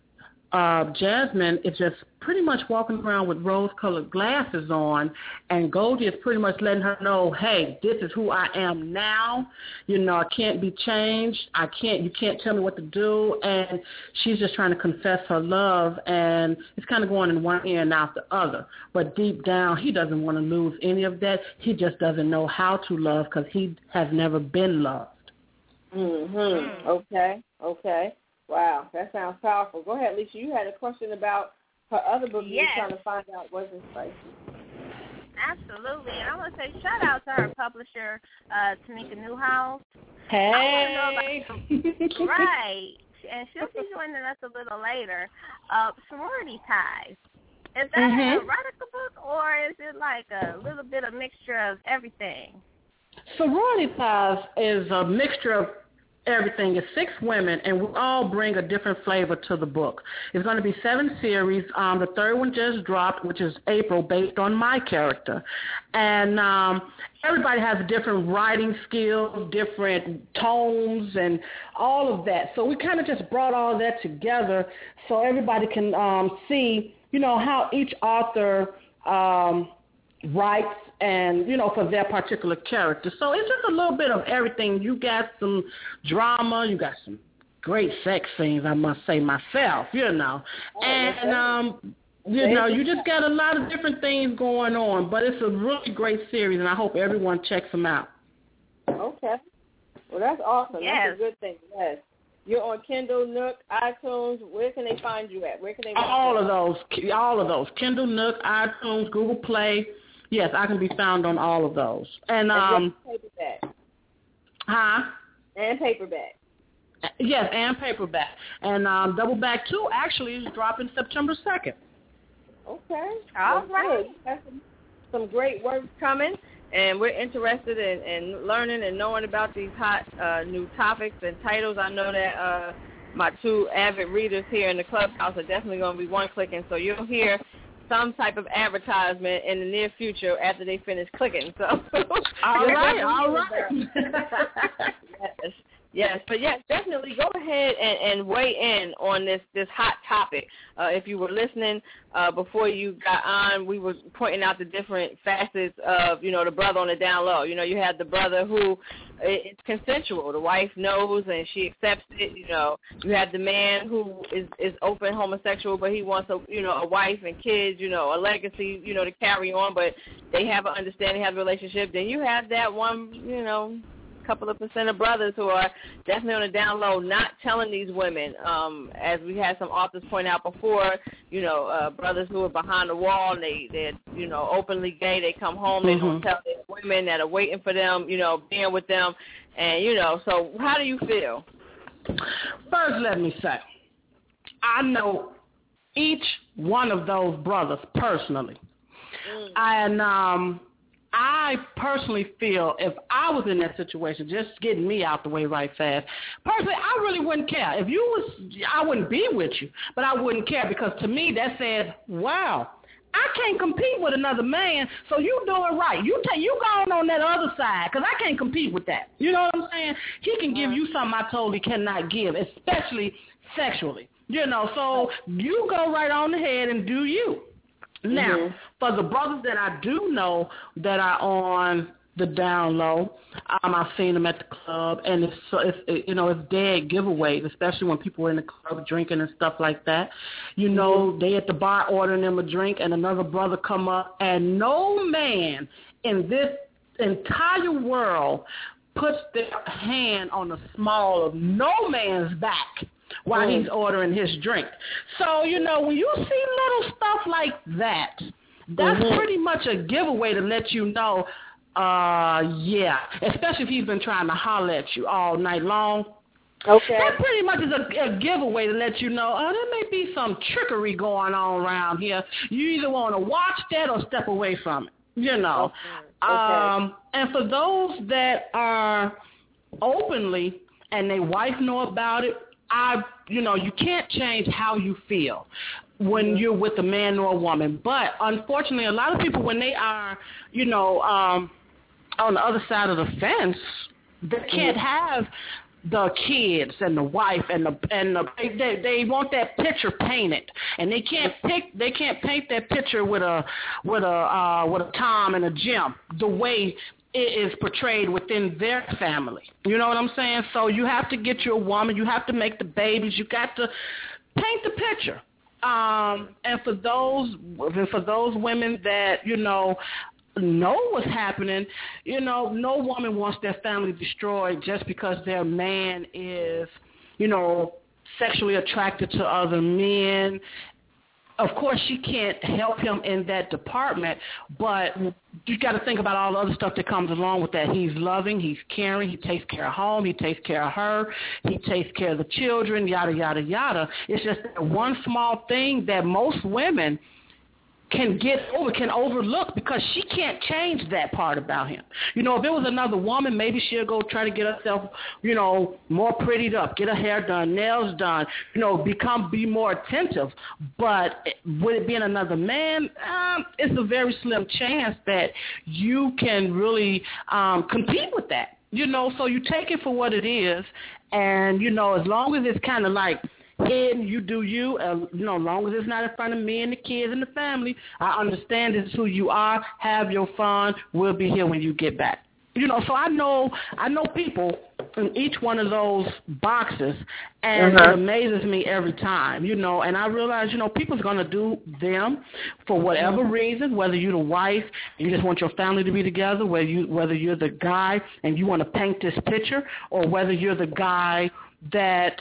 Jasmine is just pretty much walking around with rose-colored glasses on, and Goldie is pretty much letting her know, hey, this is who I am now. I can't be changed. You can't tell me what to do. And she's just trying to confess her love, and it's kind of going in one ear and out the other. But deep down, he doesn't want to lose any of that. He just doesn't know how to love because he has never been loved. Mm-hmm. Okay. Wow, that sounds powerful. Go ahead, Lisa. You had a question about her other book. You were trying to find out wasn't spicy. Absolutely. And I want to say shout out to her publisher, Tanika Newhouse. Hey. Right. And she'll be joining us a little later. Sorority Ties. Is that an erotica book, or is it like a little bit of mixture of everything? Sorority Ties is a mixture of everything. Is 6 women, and we all bring a different flavor to the book. It's going to be 7 series. The third one just dropped, which is April, based on my character. And everybody has different writing skills, different tones, and all of that. So we kind of just brought all that together so everybody can see, how each author writes and, for their particular character. So it's just a little bit of everything. You got some drama, you got some great sex scenes, I must say myself, And, you just got a lot of different things going on. But it's a really great series, and I hope everyone checks them out. Okay. Well, that's awesome. Yes. That's a good thing, yes. You're on Kindle, Nook, iTunes. Where can they find you at? Where can they all of those. Kindle, Nook, iTunes, Google Play. Yes, I can be found on all of those. And paperback. And paperback. Yes, and paperback. And Double Back 2 actually is dropping September 2nd. Okay. All right. That's some great work coming, and we're interested in learning and knowing about these hot new topics and titles. I know that my two avid readers here in the clubhouse are definitely going to be one-clicking, so you'll hear some type of advertisement in the near future after they finish clicking. So, all right. Yes, but yes, definitely go ahead and weigh in on this hot topic. If you were listening before you got on, we were pointing out the different facets of, the brother on the down low. You have the brother who it's consensual. The wife knows and she accepts it. You have the man who is open homosexual, but he wants a wife and kids, a legacy, to carry on, but they have an understanding, have a relationship. Then you have that one, couple of % of brothers who are definitely on the down low, not telling these women, as we had some authors point out before, brothers who are behind the wall and they're openly gay. They come home, they don't tell their women that are waiting for them, being with them, and so how do you feel? First, let me say, I know each one of those brothers personally, and I personally feel if I was in that situation, just getting me out the way right fast, personally, I really wouldn't care. If you was, I wouldn't be with you, but I wouldn't care because to me that says, wow, I can't compete with another man, so you doing right. You going on that other side because I can't compete with that. You know what I'm saying? He can give you something I totally cannot give, especially sexually. So you go right on ahead and do you. Now, for the brothers that I do know that are on the down low, I've seen them at the club, and it's dead giveaways, especially when people are in the club drinking and stuff like that. They at the bar ordering them a drink, and another brother come up, and no man in this entire world puts their hand on the small of no man's back while he's ordering his drink. So, when you see little stuff like that, that's pretty much a giveaway to let you know, especially if he's been trying to holler at you all night long. Okay. That pretty much is a giveaway to let you know, there may be some trickery going on around here. You either want to watch that or step away from it, Okay. And for those that are openly and their wife know about it, you can't change how you feel when you're with a man or a woman. But unfortunately, a lot of people, when they are, on the other side of the fence, they can't have the kids and the wife and they want that picture painted, and they can't paint that picture with a Tom and a Jim the way it is portrayed within their family. You know what I'm saying? So you have to get you a woman. You have to make the babies. You got to paint the picture. And for those women that know what's happening, no woman wants their family destroyed just because their man is, sexually attracted to other men. Of course, she can't help him in that department, but you got to think about all the other stuff that comes along with that. He's loving, he's caring, he takes care of home, he takes care of her, he takes care of the children, yada, yada, yada. It's just that one small thing that most women can overlook because she can't change that part about him. If it was another woman, maybe she'll go try to get herself, more prettied up, get her hair done, nails done, be more attentive. But with it being another man, it's a very slim chance that you can really compete with that. So you take it for what it is, and, as long as it's kind of like, and you do you, as long as it's not in front of me and the kids and the family, I understand this is who you are. Have your fun. We'll be here when you get back. So I know people in each one of those boxes, and it amazes me every time, and I realize, people's going to do them for whatever reason, whether you're the wife and you just want your family to be together, whether you're the guy and you want to paint this picture, or whether you're the guy that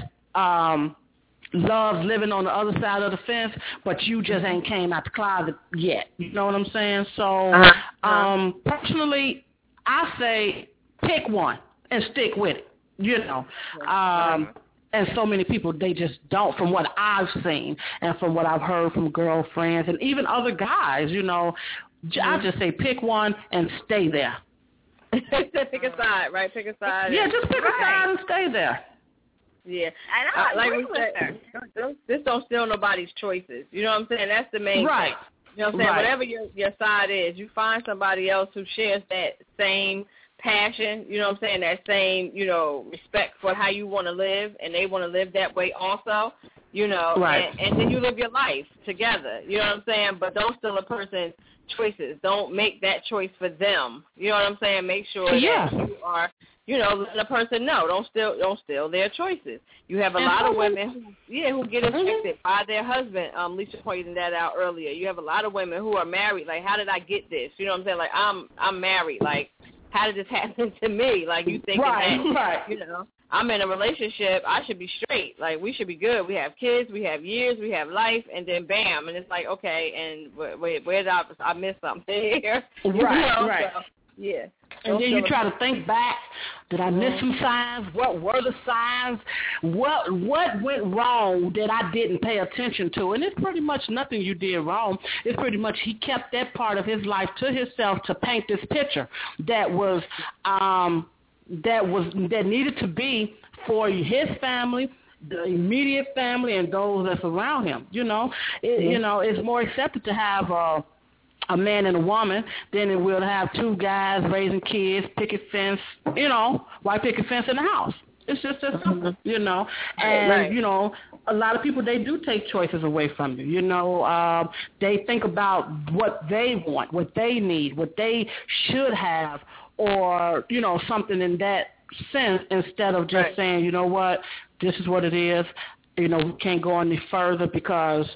loves living on the other side of the fence, but you just ain't came out the closet yet. You know what I'm saying? So, personally, I say pick one and stick with it. And so many people, they just don't, from what I've seen and from what I've heard from girlfriends and even other guys, you know. I just say pick one and stay there. Pick a side, right? Pick a side. Yeah, just pick a side and stay there. Yeah. And I agree with her. This don't steal nobody's choices. You know what I'm saying? That's the main thing. You know what I'm saying? Right. Whatever your side is, you find somebody else who shares that same passion, you know what I'm saying, that same, you know, respect for how you want to live, and they want to live that way also, you know, and then you live your life together, you know what I'm saying, but don't steal a person's choices. Don't make that choice for them. You know what I'm saying? Make sure that you are, you know, letting a person know. Don't steal their choices. You have a lot of women who get affected by their husband. Lisa pointed that out earlier. You have a lot of women who are married. Like, how did I get this? You know what I'm saying? Like, I'm married. Like, how did this happen to me? Like, you thinking that, you know, I'm in a relationship, I should be straight. Like, we should be good. We have kids, we have years, we have life, and then bam, and it's like, okay, and wait, where did I miss something here? Right. So, yeah. And then you try to think back. Did I miss some signs? What were the signs? What went wrong that I didn't pay attention to? And it's pretty much nothing you did wrong. It's pretty much he kept that part of his life to himself to paint this picture that needed to be for his family, the immediate family, and those that's around him. You know, you know, it's more accepted to have a man and a woman than it will to have two guys raising kids, picket fence, you know, white picket fence in the house. It's just as simple, you know. And, you know, a lot of people, they do take choices away from you. You know, they think about what they want, what they need, what they should have, or, you know, something in that sense, instead of just saying, you know what, this is what it is. You know, we can't go any further because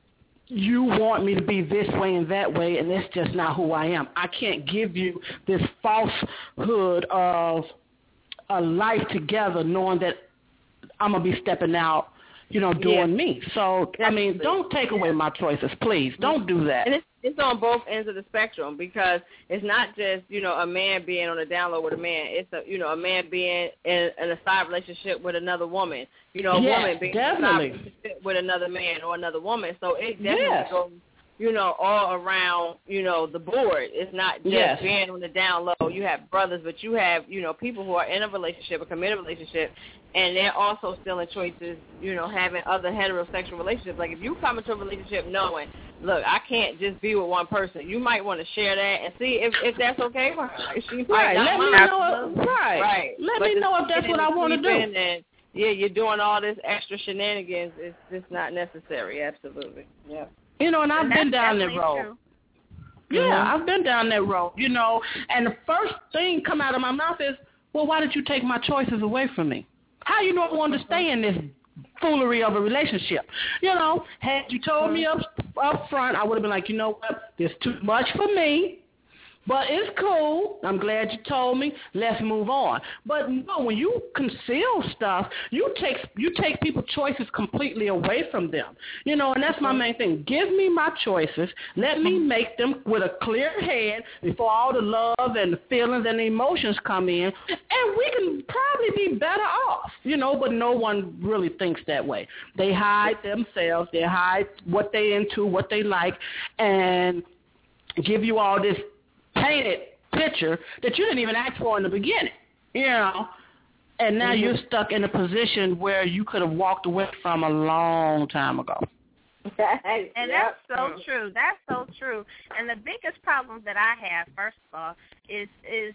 you want me to be this way and that way, and it's just not who I am. I can't give you this falsehood of a life together knowing that I'm going to be stepping out, you know, doing me. So, I mean, don't take away my choices, please. Don't do that. And it's on both ends of the spectrum, because it's not just, you know, a man being on a down low with a man. It's, a man being in a side relationship with another woman. You know, a woman being in a side relationship with another man or another woman. So it definitely goes, you know, all around, you know, the board. It's not just being on the down low. You have brothers, but you have, you know, people who are in a relationship, a committed relationship, and they're also still in choices, you know, having other heterosexual relationships. Like, if you come into a relationship knowing, look, I can't just be with one person, you might want to share that and see if that's okay for her. Like, she might not mind. Let me know if that's what I want to do. And, you're doing all this extra shenanigans. It's just not necessary. Absolutely. Yeah. You know, and I've been down that road. Yeah, I've been down that road, you know, and the first thing come out of my mouth is, well, why did you take my choices away from me? How you know I wanted to stay in this foolery of a relationship? You know, had you told me up front, I would have been like, you know what, this is too much for me. But it's cool. I'm glad you told me. Let's move on. But no, when you conceal stuff, you take people's choices completely away from them. You know, and that's my main thing. Give me my choices. Let me make them with a clear head before all the love and the feelings and the emotions come in, and we can probably be better off. You know, but no one really thinks that way. They hide themselves. They hide what they into, what they like, and give you all this painted picture that you didn't even ask for in the beginning, you know, and now you're stuck in a position where you could have walked away from a long time ago. And that's so true. That's so true. And the biggest problem that I have, first of all, is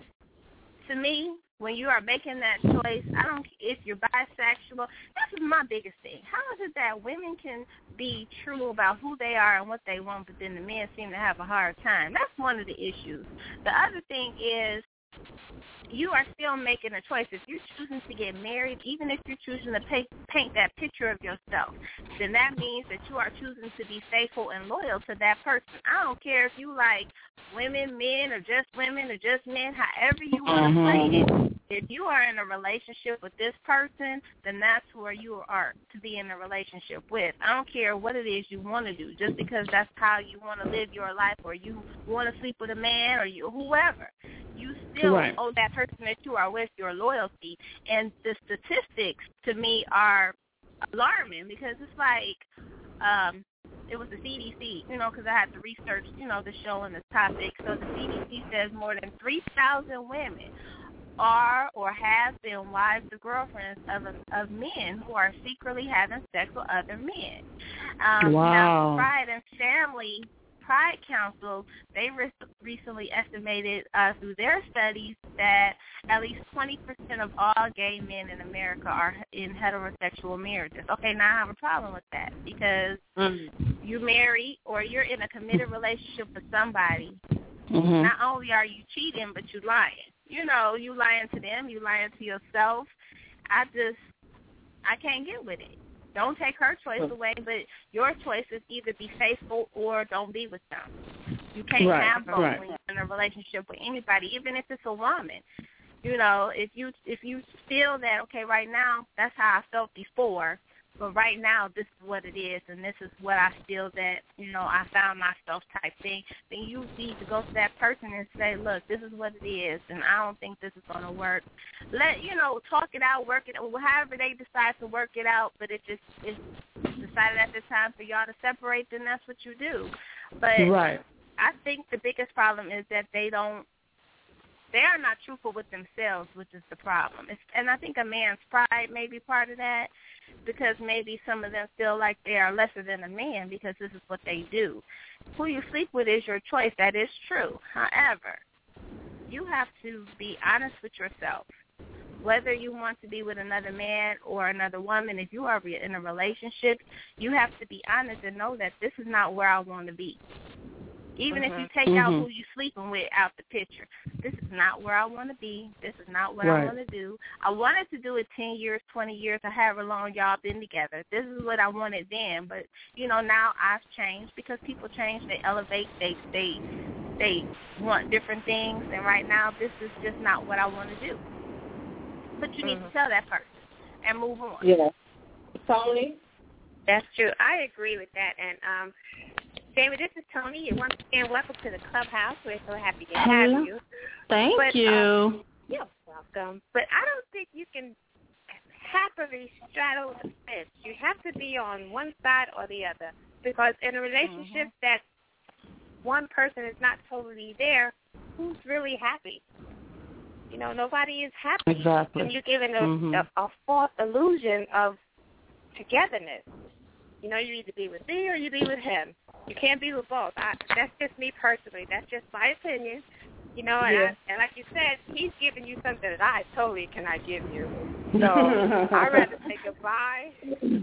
to me, when you are making that choice, if you're bisexual, this is my biggest thing. How is it that women can be true about who they are and what they want, but then the men seem to have a hard time? That's one of the issues. The other thing is, you are still making a choice. If you're choosing to get married, even if you're choosing to paint that picture of yourself, then that means that you are choosing to be faithful and loyal to that person. I don't care if you like women, men, or just women, or just men, however you want to play it. If you are in a relationship with this person, then that's where you are to be in a relationship with. I don't care what it is you want to do, just because that's how you want to live your life, or you want to sleep with a man, or you whoever. You still Right. owe that person that you are with your loyalty. And the statistics, to me, are alarming because it's like it was the CDC, because I had to research, the show and the topic. So the CDC says more than 3,000 women are or have been wives or girlfriends of men who are secretly having sex with other men. Now, Pride Council, they recently estimated through their studies that at least 20% of all gay men in America are in heterosexual marriages. Okay, now I have a problem with that because you marry or you're in a committed relationship with somebody. Mm-hmm. Not only are you cheating, but you're lying. You lying to them, you lying to yourself. I can't get with it. Don't take her choice away, but your choice is either be faithful or don't be with them. You can't have both when you're in a relationship with anybody, even if it's a woman. If you feel that, okay, right now, that's how I felt before, but right now this is what it is, and this is what I feel that, I found myself type thing, then you need to go to that person and say, look, this is what it is, and I don't think this is going to work. Talk it out, work it out, however they decide to work it out, but it's decided at the time for y'all to separate, then that's what you do. But I think the biggest problem is that they are not truthful with themselves, which is the problem. And I think a man's pride may be part of that, because maybe some of them feel like they are lesser than a man because this is what they do. Who you sleep with is your choice. That is true. However, you have to be honest with yourself. Whether you want to be with another man or another woman, if you are in a relationship, you have to be honest and know that this is not where I want to be. Even if you take out who you're sleeping with out the picture, this is not where I want to be. This is not what I want to do. I wanted to do it 10 years, 20 years, or however long y'all been together. This is what I wanted then. But, now I've changed because people change. They elevate. They want different things. And right now, this is just not what I want to do. But you need to tell that person and move on. Yeah. Tony? That's true. I agree with that. And, Jamie, this is Tony. Once again, welcome to the clubhouse. We're so happy to have you. Thank you. You're welcome. But I don't think you can happily straddle the fence. You have to be on one side or the other, because in a relationship that one person is not totally there, who's really happy? Nobody is happy. Exactly. And you're giving a false illusion of togetherness. You either be with me or you be with him. You can't be with both. That's just me personally. That's just my opinion. And like you said, he's giving you something that I totally cannot give you. So I'd rather say goodbye,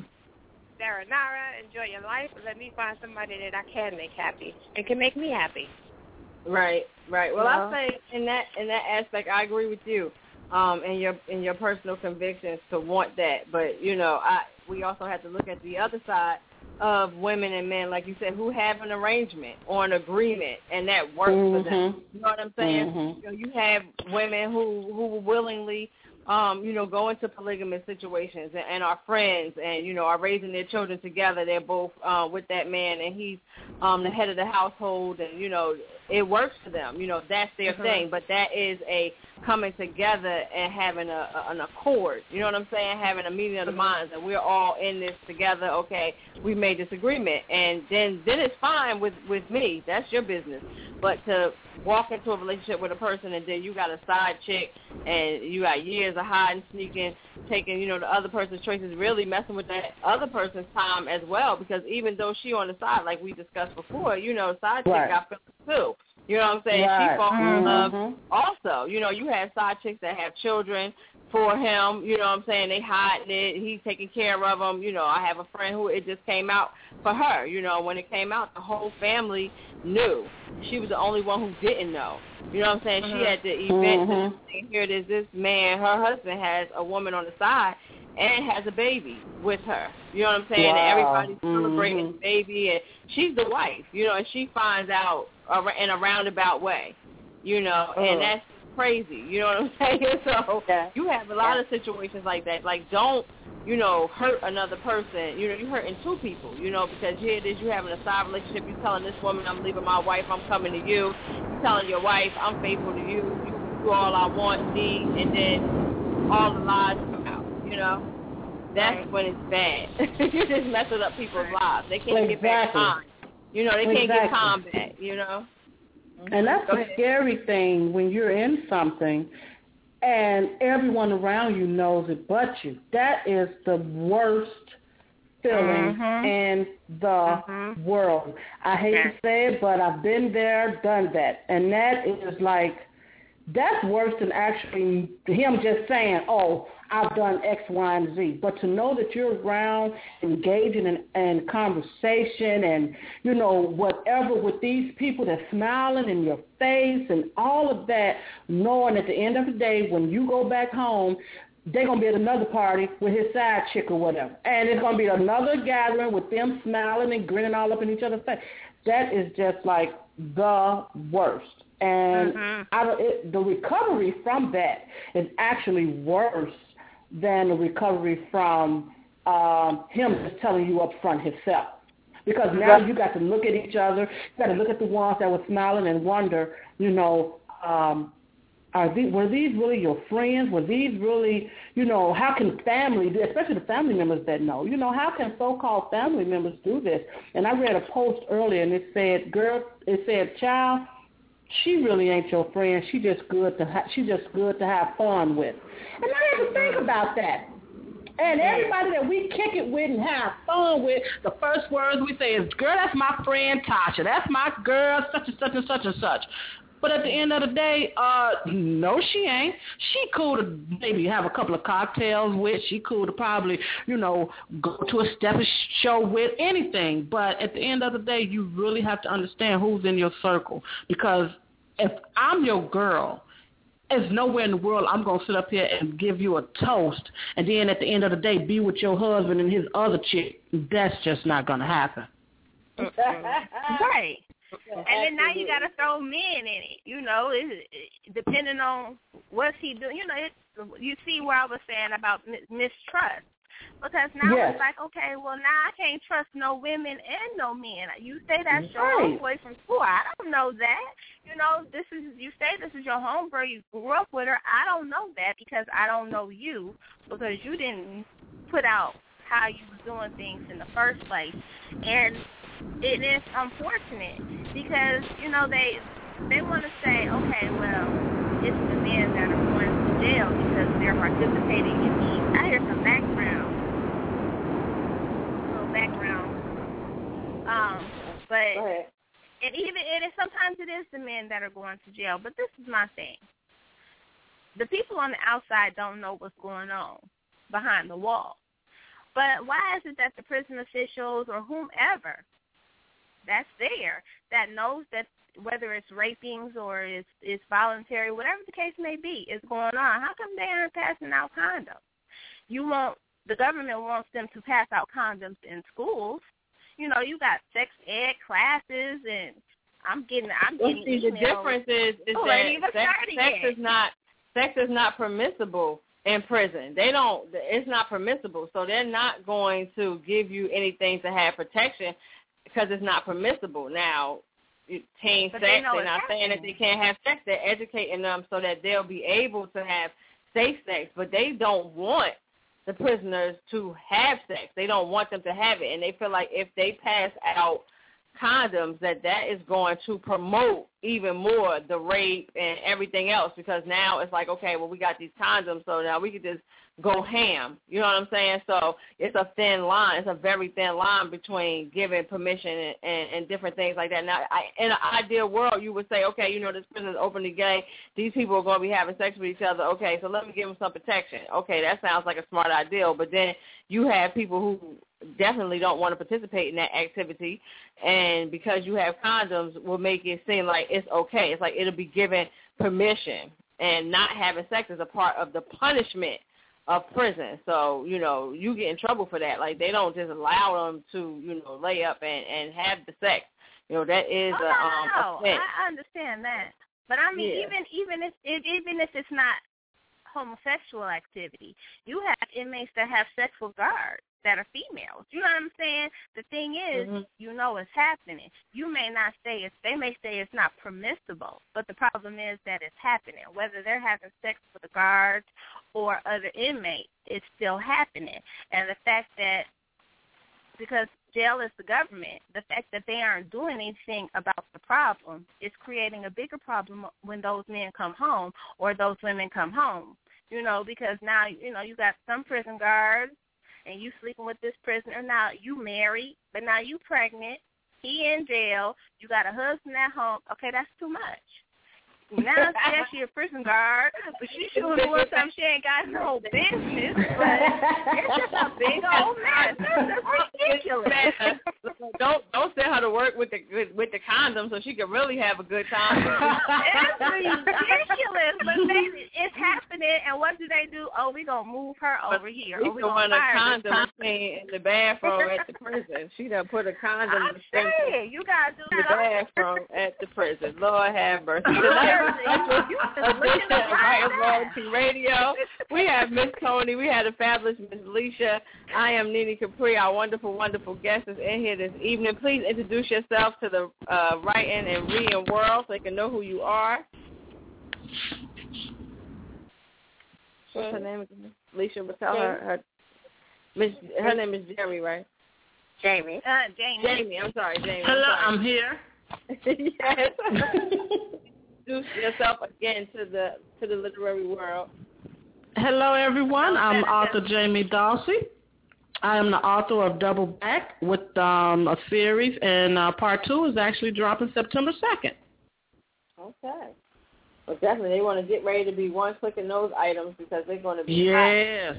sayonara, enjoy your life, and let me find somebody that I can make happy and can make me happy. Right. Well, I say in that aspect, I agree with you. In your personal convictions to want that, but we also have to look at the other side of women and men, like you said, who have an arrangement or an agreement, and that works for them. You know what I'm saying? You have women who will willingly, go into polygamous situations and are friends and, are raising their children together. They're both with that man, and he's the head of the household, and, it works for them. That's their thing. But that is a coming together and having an accord. You know what I'm saying? Having a meeting of the minds, and we're all in this together. Okay, we made this agreement, and then it's fine with me. That's your business. But to walk into a relationship with a person and then you got a side chick and you got years of hiding, sneaking, taking, the other person's choices, really messing with that other person's time as well, because even though she on the side, like we discussed before, side chick got feelings too. You know what I'm saying? She falls in love also. You have side chicks that have children for him. You know what I'm saying? They hiding it. He's taking care of them. I have a friend who it just came out for her. When it came out, the whole family knew. She was the only one who didn't know. You know what I'm saying? She had the event. Here it is. This man, her husband, has a woman on the side and has a baby with her. You know what I'm saying? Wow. And everybody's celebrating his baby, and she's the wife. And she finds out in a roundabout way. And that's crazy. You know what I'm saying? So you have a lot of situations like that. Like, don't, hurt another person. You're hurting two people, because here it is, you having a side relationship. You're telling this woman, I'm leaving my wife, I'm coming to you. You're telling your wife, I'm faithful to you. you all I want, need, and then all the lies come out, you know? That's when it's bad. You're just messing up people's lives. They can't get back calm. You know, they can't get calm back, you know? And that's the scary thing when you're in something and everyone around you knows it but you. That is the worst feeling in the world. I hate to say it, but I've been there, done that. And that is like, that's worse than actually him just saying, oh, I've done X, Y, and Z. But to know that you're around, engaging in conversation and, you know, whatever with these people that's smiling in your face and all of that, knowing at the end of the day when you go back home, they're going to be at another party with his side chick or whatever. And it's going to be another gathering with them smiling and grinning all up in each other's face. That is just like the worst. And the recovery from that is actually worse than the recovery from him just telling you up front himself. Because now you got to look at each other. You got to look at the ones that were smiling and wonder, you know, were these really your friends? Were these really, you know, how can family, especially the family members that know, you know, how can so-called family members do this? And I read a post earlier, and it said, child, she really ain't your friend. She's just good to have fun with. And I had to think about that. And everybody that we kick it with and have fun with, the first words we say is, girl, that's my friend Tasha. That's my girl, such and such and such and such. But at the end of the day, no, she ain't. She cool to maybe have a couple of cocktails with. She cool to probably, you know, go to a step show with, anything. But at the end of the day, you really have to understand who's in your circle. Because if I'm your girl, there's nowhere in the world I'm going to sit up here and give you a toast and then at the end of the day be with your husband and his other chick. That's just not going to happen. Right. And then now you got to throw men in it, you know, depending on what he doing. You know, you see where I was saying about mistrust. Because now it's like, okay, well, now I can't trust no women and no men. You say that's your homeboy from school. I don't know that. You know, you say this is your homegirl. You grew up with her. I don't know that because I don't know you because you didn't put out how you was doing things in the first place. And it is unfortunate because, you know, they want to say, okay, well, it's the men that are going to jail because they're participating in these. I hear some background. But sometimes it is the men that are going to jail. But this is my thing. The people on the outside don't know what's going on behind the wall. But why is it that the prison officials or whomever that's there that knows that whether it's rapings or it's voluntary, whatever the case may be, is going on, how come they aren't passing out condoms? The government wants them to pass out condoms in schools. You know, you got sex ed classes, and I'm getting emails. The difference is that sex is not permissible in prison. It's not permissible, so they're not going to give you anything to have protection because it's not permissible. Now, teen sex, they're not saying that they can't have sex. They're educating them so that they'll be able to have safe sex, but they don't want the prisoners to have sex. They don't want them to have it, and they feel like if they pass out condoms, that is going to promote even more the rape and everything else because now it's like, okay, well, we got these condoms, so now we can just go ham. You know what I'm saying? So it's a thin line. It's a very thin line between giving permission and different things like that. Now, in an ideal world, you would say, okay, you know, this prison is openly gay. These people are going to be having sex with each other. Okay, so let me give them some protection. Okay, that sounds like a smart ideal. But then you have people who definitely don't want to participate in that activity, and because you have condoms will make it seem like it's okay. It's like it'll be given permission, and not having sex is a part of the punishment of prison. So, you know, you get in trouble for that. Like, they don't just allow them to, you know, lay up and have the sex. You know, that is offense. I understand that. But I mean, even if it's not homosexual activity, you have inmates that have sex with guards. that are females. You know what I'm saying? The thing is, you know it's happening. You may not say they may say it's not permissible, but the problem is that it's happening. Whether they're having sex with the guards or other inmates, it's still happening. And the fact that, because jail is the government, the fact that they aren't doing anything about the problem is creating a bigger problem when those men come home or those women come home. You know, because now, you know, you got some prison guards and you sleeping with this prisoner. Now you married, but now you pregnant. He in jail. You got a husband at home. Okay, that's too much. Now she a prison guard, but she shooting doing something she ain't got no business. But it's just a big old mess. That's ridiculous. Don't send her to work with the condom so she can really have a good time. It's ridiculous, but it's happening. And what do they do? Oh, we gonna move her over here. We gonna a condom machine in the bathroom at the prison. She done put a condom machine you gotta do in the bathroom at the prison. Lord have mercy. Edition of Writing Royalty Radio. We have Miss Toni. We had a fabulous Miss Alicia. I am Nene Capri. Our wonderful, wonderful guest is in here this evening. Please introduce yourself to the writing and reading world so they can know who you are. What's her name? Alicia, but tell her name is Jerry, right? Jamie. Jamie. I'm sorry, Jamie. Hello, I'm here. Yes. Introduce yourself again to the literary world. Hello, everyone. I'm author Jamie Dawsey. I am the author of Double Back with a series, and part 2 is actually dropping September 2nd. Okay. Well, definitely, they want to get ready to be one clicking those items because they're going to be yes.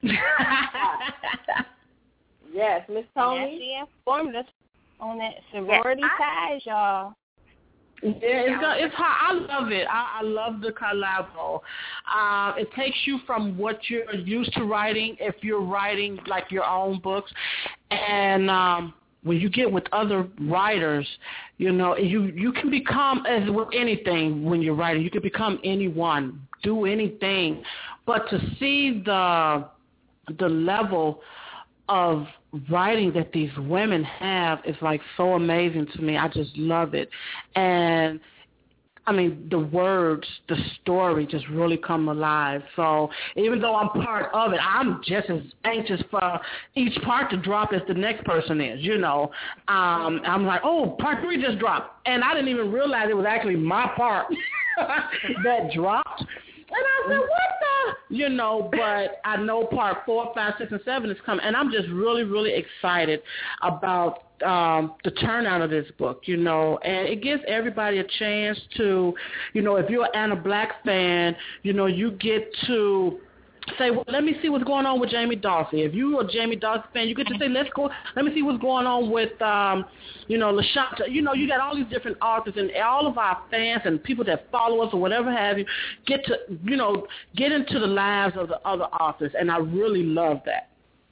Hot. Yes, Miss Toni. She informed us on that sorority ties, y'all. Yeah, it's hot. I love it. I love the collabo. It takes you from what you're used to writing, if you're writing like your own books, and when you get with other writers, you know, you can become, as with anything when you're writing, you can become anyone, do anything, but to see the level of writing that these women have is like so amazing to me. I just love it. And I mean, the words, the story just really come alive. So even though I'm part of it, I'm just as anxious for each part to drop as the next person is, you know. I'm like, oh, part 3 just dropped. And I didn't even realize it was actually my part that dropped. And I said, what the? You know, but I know part 4, 5, 6, and 7 is coming. And I'm just really, really excited about the turnout of this book, you know. And it gives everybody a chance to, you know, if you're an Anna Black fan, you know, you get to say, well, let me see what's going on with Jamie Dawsey. If you are a Jamie Dawsey fan, you get to say, let me see what's going on with, you know, LaShanta. You know, you got all these different authors, and all of our fans and people that follow us or whatever have you get to, you know, get into the lives of the other authors, and I really love that.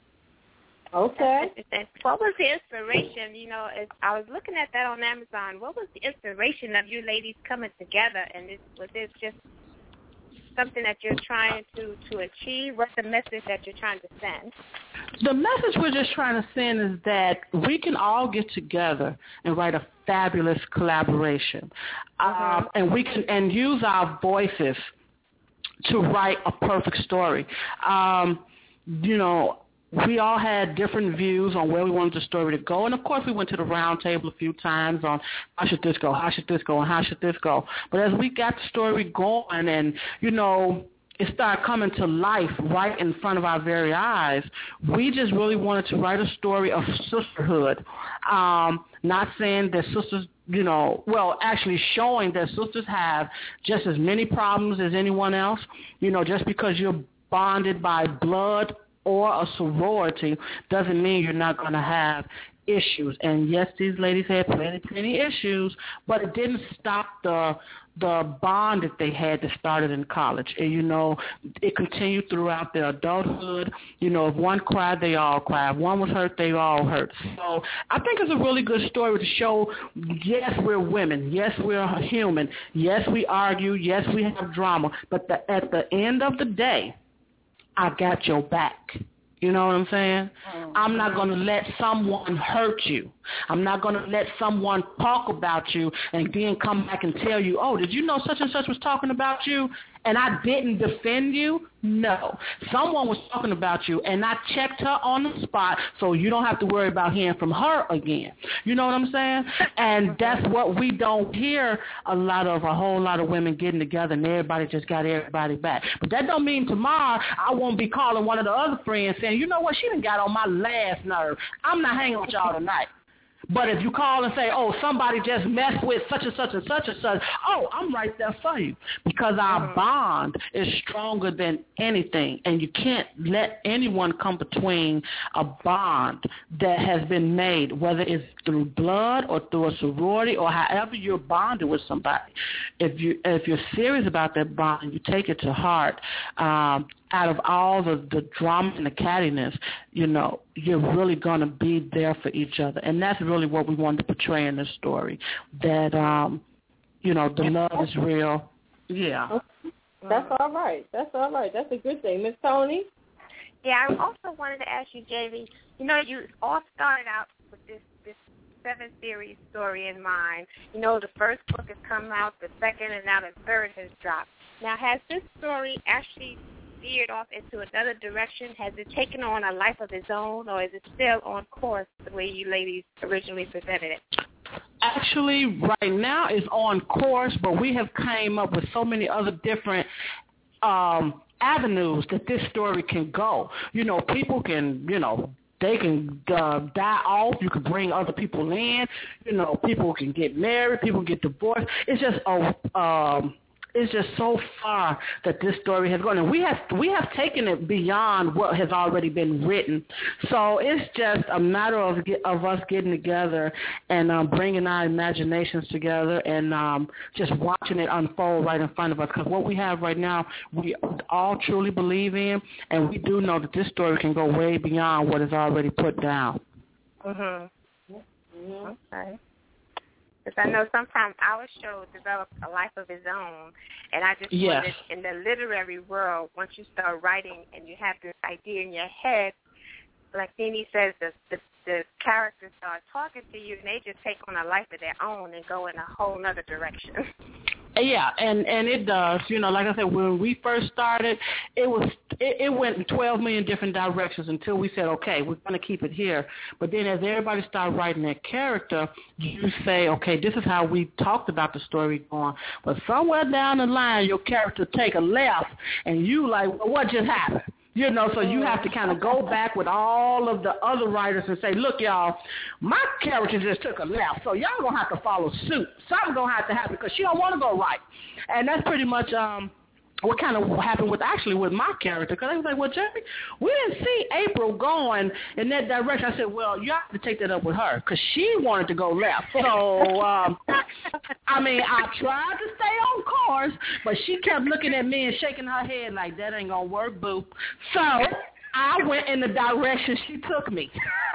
Okay. What was the inspiration? You know, I was looking at that on Amazon. What was the inspiration of you ladies coming together? And was this just something that you're trying to achieve? What's the message that you're trying to send? The message we're just trying to send is that we can all get together and write a fabulous collaboration, and we can use our voices to write a perfect story. You know, we all had different views on where we wanted the story to go. And, of course, we went to the round table a few times on how should this go, how should this go, and how should this go. But as we got the story going and, you know, it started coming to life right in front of our very eyes, we just really wanted to write a story of sisterhood. Not saying that sisters, you know, well, actually showing that sisters have just as many problems as anyone else. You know, just because you're bonded by blood or a sorority doesn't mean you're not going to have issues. And yes, these ladies had plenty issues, but it didn't stop the bond that they had that started in college. And, you know, it continued throughout their adulthood. You know, if one cried, they all cried. If one was hurt, they all hurt. So I think it's a really good story to show, yes, we're women. Yes, we're human. Yes, we argue. Yes, we have drama. But at the end of the day, I got your back. You know what I'm saying? I'm not going to let someone hurt you. I'm not going to let someone talk about you and then come back and tell you, oh, did you know such and such was talking about you and I didn't defend you? No. Someone was talking about you and I checked her on the spot so you don't have to worry about hearing from her again. You know what I'm saying? And that's what we don't hear a whole lot of women getting together and everybody just got everybody back. But that don't mean tomorrow I won't be calling one of the other friends saying, you know what, she done got on my last nerve. I'm not hanging with y'all tonight. But if you call and say, oh, somebody just messed with such and such and such and such, oh, I'm right there for you. Because our bond is stronger than anything. And you can't let anyone come between a bond that has been made, whether it's through blood or through a sorority or however you're bonded with somebody. If you're serious about that bond, you take it to heart. Out of all the drama and the cattiness, you know, you're really going to be there for each other. And that's really what we wanted to portray in this story, that, you know, the love is real. Yeah. That's all right. That's all right. That's a good thing. Miss Tony? Yeah, I also wanted to ask you, Jamie, you know, you all started out with this 7-series story in mind. You know, the first book has come out, the second, and now the third has dropped. Now, has this story actually veered off into another direction? Has it taken on a life of its own, or is it still on course the way you ladies originally presented it? Actually, right now it's on course, but we have came up with so many other different avenues that this story can go. You know, people can, you know, they can die off. You can bring other people in. You know, people can get married. People get divorced. It's just it's just so far that this story has gone, and we have taken it beyond what has already been written. So it's just a matter of us getting together and bringing our imaginations together and just watching it unfold right in front of us. Because what we have right now, we all truly believe in, and we do know that this story can go way beyond what is already put down. Okay. Because I know sometimes our show develops a life of its own, and I just wondered, in the literary world, once you start writing and you have this idea in your head, like Nene says, the characters start talking to you, and they just take on a life of their own and go in a whole other direction. Yeah, and it does. You know, like I said, when we first started, it went in 12 million different directions until we said, okay, we're going to keep it here. But then as everybody started writing their character, you say, okay, this is how we talked about the story going. But somewhere down the line, your character take a left, and you like, well, what just happened? You know, so you have to kind of go back with all of the other writers and say, look, y'all, my character just took a left, so y'all going to have to follow suit. Something's going to have to happen because she don't want to go right. And that's pretty much what kind of happened with my character. Because I was like, well, Jeremy, we didn't see April going in that direction. I said, well, you have to take that up with her because she wanted to go left. So, I mean, I tried to stay on course, but she kept looking at me and shaking her head like, that ain't going to work, boo. So I went in the direction she took me.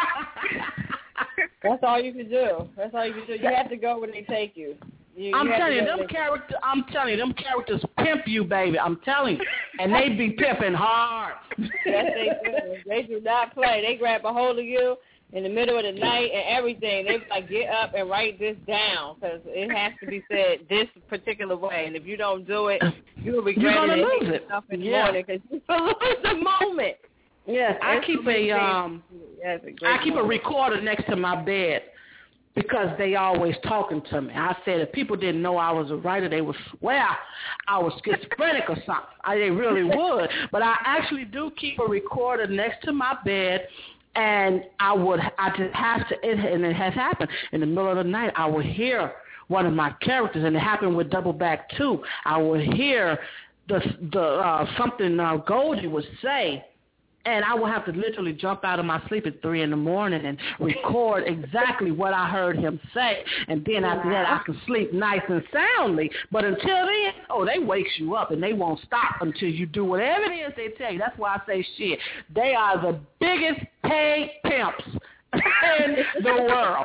That's all you can do. That's all you can do. You have to go where they take you. I'm telling you, them characters pimp you, baby. I'm telling you. And they be pimping hard. Yes, they do. They do not play. They grab a hold of you in the middle of the night and everything. They like, get up and write this down because it has to be said this particular way. And if you don't do it, you'll regret it. You're going to lose it. In the morning because you lose the moment. Yes, I keep a recorder next to my bed. Because they always talking to me. I said if people didn't know I was a writer, they would swear I was schizophrenic or something. They really would. But I actually do keep a recorder next to my bed, and I just have to, and it has happened. In the middle of the night, I will hear one of my characters, and it happened with Double Back 2. I will hear something Goldie would say, and I will have to literally jump out of my sleep at 3 a.m. and record exactly what I heard him say. And then after that, I can sleep nice and soundly. But until then, they wakes you up, and they won't stop until you do whatever it is they tell you. That's why I say shit. They are the biggest paid pimps in the world.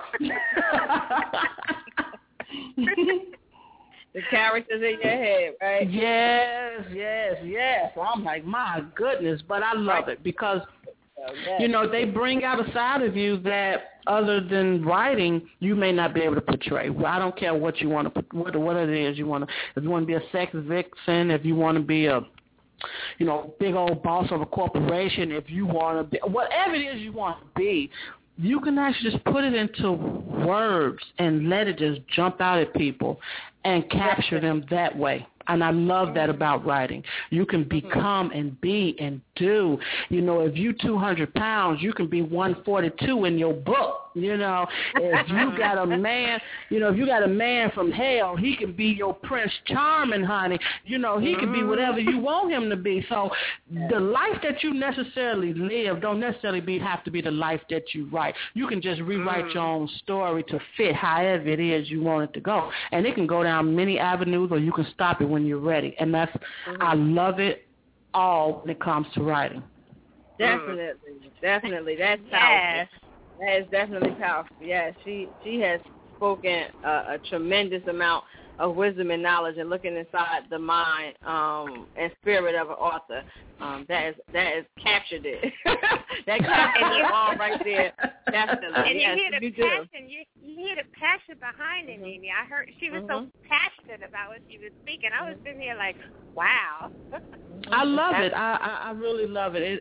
The characters in your head, right? Yes. So I'm like, my goodness, but I love it because yes. You know, they bring out a side of you that other than writing, you may not be able to portray. Well, I don't care what you want to, what it is you want to. If you want to be a sex vixen, if you want to be a, you know, big old boss of a corporation, if you want to be, whatever it is you want to be, you can actually just put it into words and let it just jump out at people and capture them that way. And I love that about writing. You can become and be and do. You know, if you 200 pounds, you can be 142 in your book. You know, if you got a man, you know, if you got a man from hell, he can be your Prince Charming, honey. You know, he can be whatever you want him to be. So the life that you necessarily live don't necessarily have to be the life that you write. You can just rewrite your own story to fit however it is you want it to go. And it can go down many avenues, or you can stop it when you're ready. And that's, I love it all when it comes to writing. Definitely. That's powerful. That is definitely powerful. Yeah, she has spoken a tremendous amount of wisdom and knowledge, and looking inside the mind and spirit of an author. That is captured it. That captured it all right there. Definitely. And yes, you hear the passion. You hear the passion behind it, Mimi. I heard she was so passionate about what she was speaking. I was sitting here like, wow. I love it. I really love it.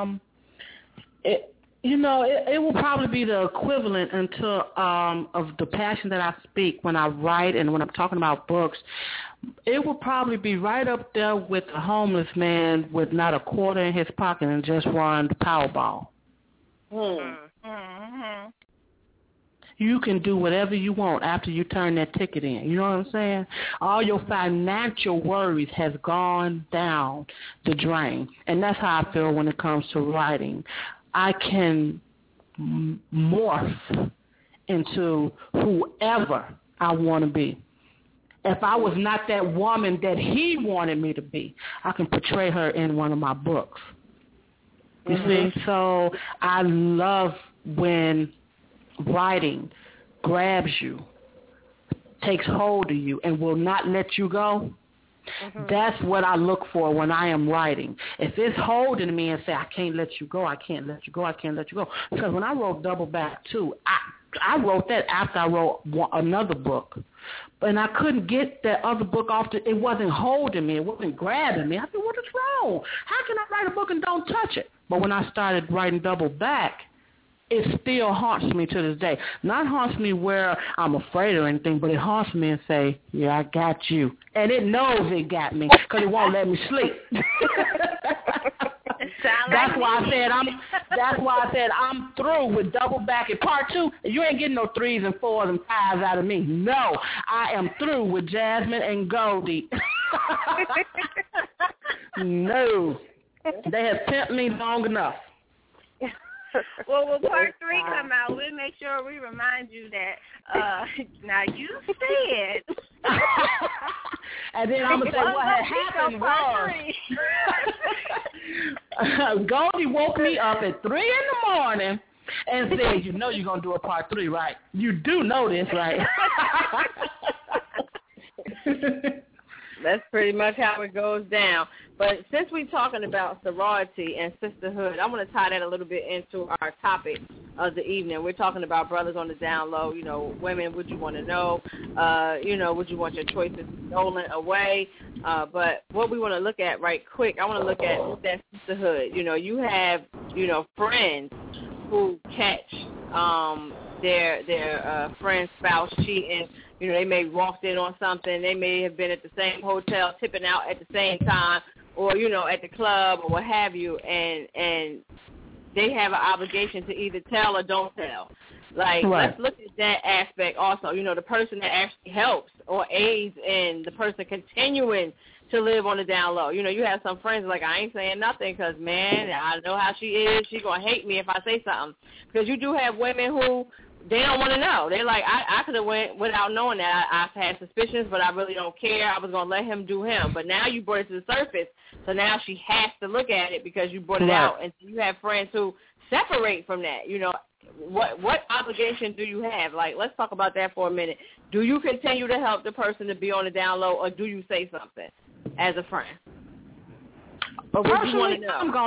It you know, it will probably be the equivalent of the passion that I speak when I write and when I'm talking about books. It will probably be right up there with a homeless man with not a quarter in his pocket and just won the Powerball. You can do whatever you want after you turn that ticket in. You know what I'm saying? All your financial worries has gone down the drain. And that's how I feel when it comes to writing. I can morph into whoever I want to be. If I was not that woman that he wanted me to be, I can portray her in one of my books. You see? So I love when writing grabs you, takes hold of you, and will not let you go. That's what I look for when I am writing. If it's holding me and say, I can't let you go, I can't let you go, I can't let you go. Because when I wrote Double Back 2, I wrote that after I wrote another book. And I couldn't get that other book off. It wasn't holding me. It wasn't grabbing me. I said, what is wrong? How can I write a book and don't touch it? But when I started writing Double Back, it still haunts me to this day. Not haunts me where I'm afraid or anything, but it haunts me and say, yeah, I got you. And it knows it got me because it won't let me sleep. That's why I said I'm through with Double Back in part 2. You ain't getting no 3s and 4s and 5s out of me. No, I am through with Jasmine and Goldie. No, they have pimped me long enough. Well, when part 3 come out, we'll make sure we remind you that, now you said. And then I'm going to say what had happened was, Goldie woke me up at 3 in the morning and said, you know you're going to do a part 3, right? You do know this, right? That's pretty much how it goes down. But since we're talking about sorority and sisterhood, I want to tie that a little bit into our topic of the evening. We're talking about brothers on the down low, you know, women, would you want to know, you know, would you want your choices stolen away? But what we want to look at right quick, I want to look at that sisterhood. You know, you have, you know, friends who catch their friend's spouse cheating. You know, they may have walked in on something. They may have been at the same hotel tipping out at the same time, or, you know, at the club or what have you, and they have an obligation to either tell or don't tell. Like, let's look at that aspect also. You know, the person that actually helps or aids in the person continuing to live on the down low. You know, you have some friends like, I ain't saying nothing because, man, I know how she is. She's going to hate me if I say something. Because you do have women who, they don't want to know. They're like, I could have went without knowing that. I've had suspicions, but I really don't care. I was going to let him do him. But now you brought it to the surface, so now she has to look at it because you brought it out. And you have friends who separate from that. You know, what obligation do you have? Like, let's talk about that for a minute. Do you continue to help the person to be on the down low, or do you say something as a friend? But personally,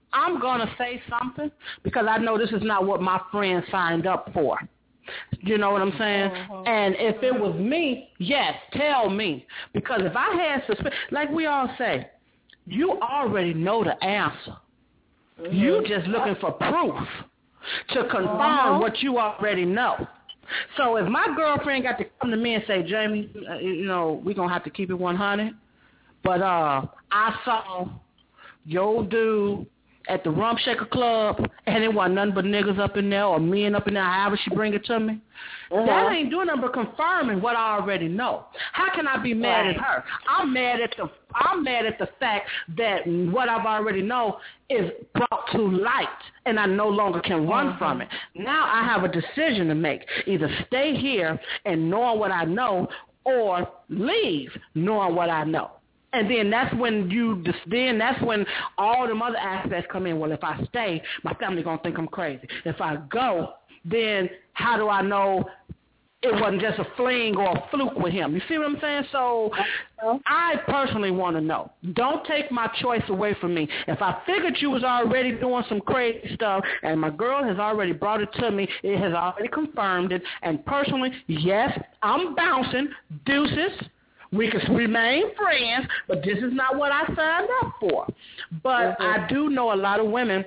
I'm going to say something because I know this is not what my friend signed up for. You know what I'm saying? Mm-hmm. And if it was me, yes, tell me. Because if I had suspicion, like we all say, you already know the answer. Mm-hmm. You just looking for proof to confirm what you already know. So if my girlfriend got to come to me and say, Jamie, you know, we're going to have to keep it 100, but I saw your dude at the Rump Shaker Club, and it wasn't nothing but niggas up in there or men up in there, however she bring it to me. That ain't doing nothing but confirming what I already know. How can I be mad at her? I'm mad at the fact that what I've already know is brought to light, and I no longer can run from it. Now I have a decision to make: either stay here and knowing what I know, or leave knowing what I know. And then that's when that's when all them other aspects come in. Well, if I stay, my family gonna think I'm crazy. If I go, then how do I know it wasn't just a fling or a fluke with him? You see what I'm saying? So I personally want to know. Don't take my choice away from me. If I figured you was already doing some crazy stuff and my girl has already brought it to me, it has already confirmed it, and personally, yes, I'm bouncing, deuces. We can remain friends, but this is not what I signed up for. But I do know a lot of women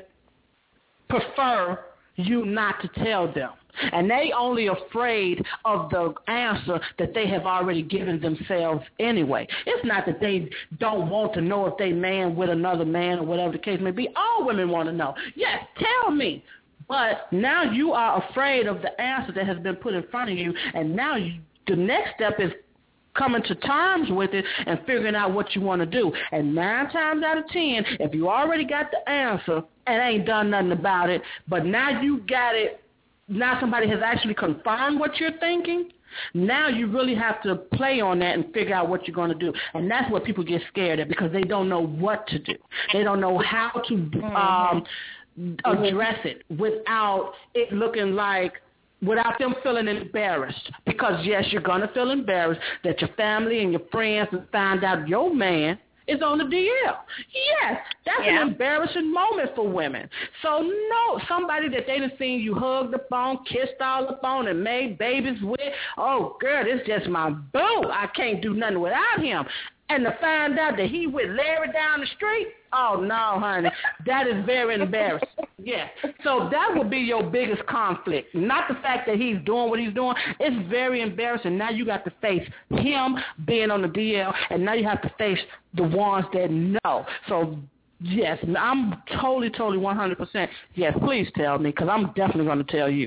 prefer you not to tell them. And they only afraid of the answer that they have already given themselves anyway. It's not that they don't want to know if they man with another man or whatever the case may be. All women want to know. Yes, tell me. But now you are afraid of the answer that has been put in front of you, and now the next step is coming to terms with it and figuring out what you want to do. And 9 times out of 10, if you already got the answer and ain't done nothing about it, but now you got it, now somebody has actually confirmed what you're thinking, now you really have to play on that and figure out what you're going to do. And that's what people get scared at, because they don't know what to do. They don't know how to address it without it looking like, without them feeling embarrassed. Because, yes, you're going to feel embarrassed that your family and your friends find out your man is on the DL. Yes, that's an embarrassing moment for women. So, no, somebody that they done seen you hug the phone, kissed all the phone, and made babies with, oh, girl, this is just my boo. I can't do nothing without him. And to find out that he with Larry down the street, oh, no, honey, that is very embarrassing. Yeah. So that would be your biggest conflict. Not the fact that he's doing what he's doing. It's very embarrassing. Now you got to face him being on the DL, and now you have to face the ones that know. So, yes, I'm totally 100%. Yes, please tell me, because I'm definitely going to tell you.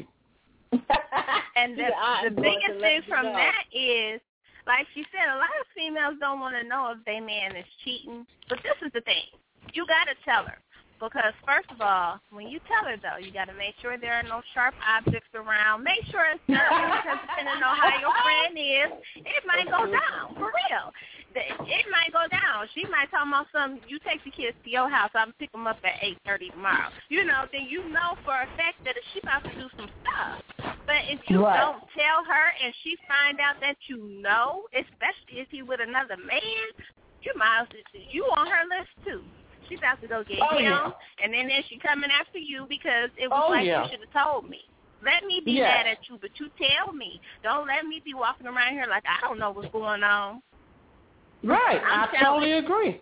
And the biggest thing from that is, like she said, a lot of females don't want to know if their man is cheating. But this is the thing. You got to tell her. Because, first of all, when you tell her, though, you got to make sure there are no sharp objects around. Make sure it's not, because depending on how your friend is, it might go down, for real. It might go down. She might tell me something, you take the kids to your house, I'm pick them up at 8:30 tomorrow. You know, then you know for a fact that she about to do some stuff. But if you don't tell her and she find out that you know, especially if he with another man, you on her list, too. She's about to go get him, and then she coming after you because it was you should have told me. Let me be mad at you, but you tell me. Don't let me be walking around here like I don't know what's going on. Right. I totally agree.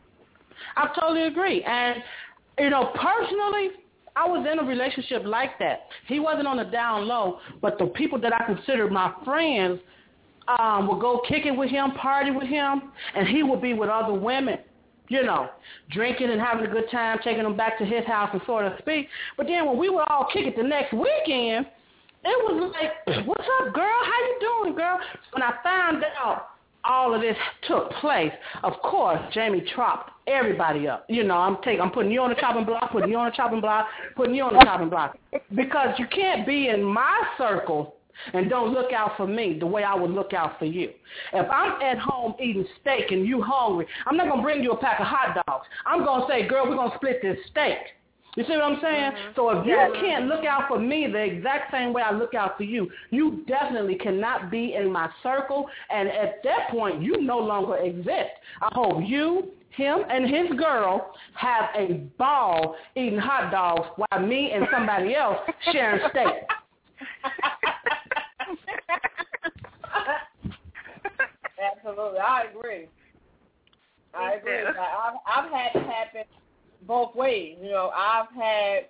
And, you know, personally, I was in a relationship like that. He wasn't on the down low, but the people that I considered my friends would go kick it with him, party with him, and he would be with other women. You know, drinking and having a good time, taking them back to his house and sort of speak. But then when we would all kick it the next weekend, it was like, what's up, girl? How you doing, girl? When I found out all of this took place, of course, Jamie chopped everybody up. You know, I'm putting you on the chopping block, putting you on the chopping block, putting you on the chopping block. Because you can't be in my circle and don't look out for me the way I would look out for you. If I'm at home eating steak and you hungry, I'm not going to bring you a pack of hot dogs. I'm going to say, girl, we're going to split this steak. You see what I'm saying? So if you can't look out for me the exact same way I look out for you, you definitely cannot be in my circle. And at that point, you no longer exist. I hope you, him, and his girl have a ball eating hot dogs while me and somebody else sharing steak. Absolutely. I agree. I've had it happen both ways. You know, I've had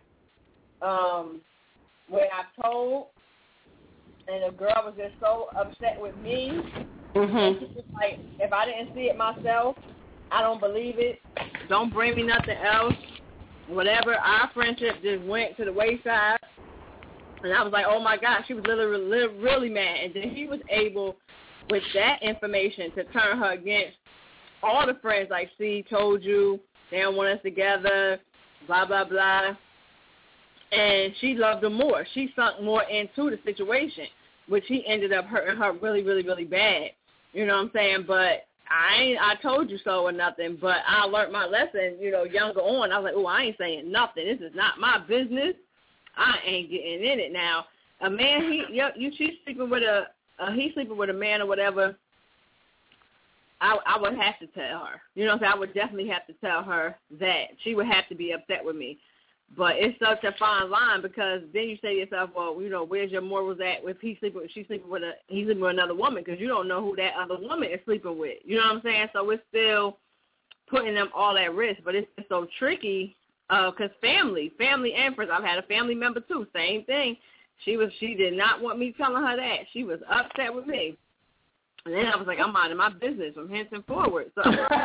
where I told, and the girl was just so upset with me. And she was like, if I didn't see it myself, I don't believe it. Don't bring me nothing else. Whatever. Our friendship just went to the wayside. And I was like, oh, my God. She was really mad. And then he was able, with that information, to turn her against all the friends. Like, see, told you, they don't want us together, blah, blah, blah. And she loved him more. She sunk more into the situation, which he ended up hurting her really, really, really bad. You know what I'm saying? But I told you so or nothing. But I learned my lesson, you know, younger on. I was like, oh, I ain't saying nothing. This is not my business. I ain't getting in it now. A man, she's sleeping with he's sleeping with a man or whatever. I would have to tell her. You know what I'm saying? I would definitely have to tell her that. She would have to be upset with me. But it's such a fine line because then you say to yourself, well, you know, where's your morals at if he's sleeping with another woman, because you don't know who that other woman is sleeping with. You know what I'm saying? So it's still putting them all at risk. But it's so tricky because family and friends. I've had a family member too. Same thing. She did not want me telling her that. She was upset with me. And then I was like, I'm minding my business from henceforth forward. So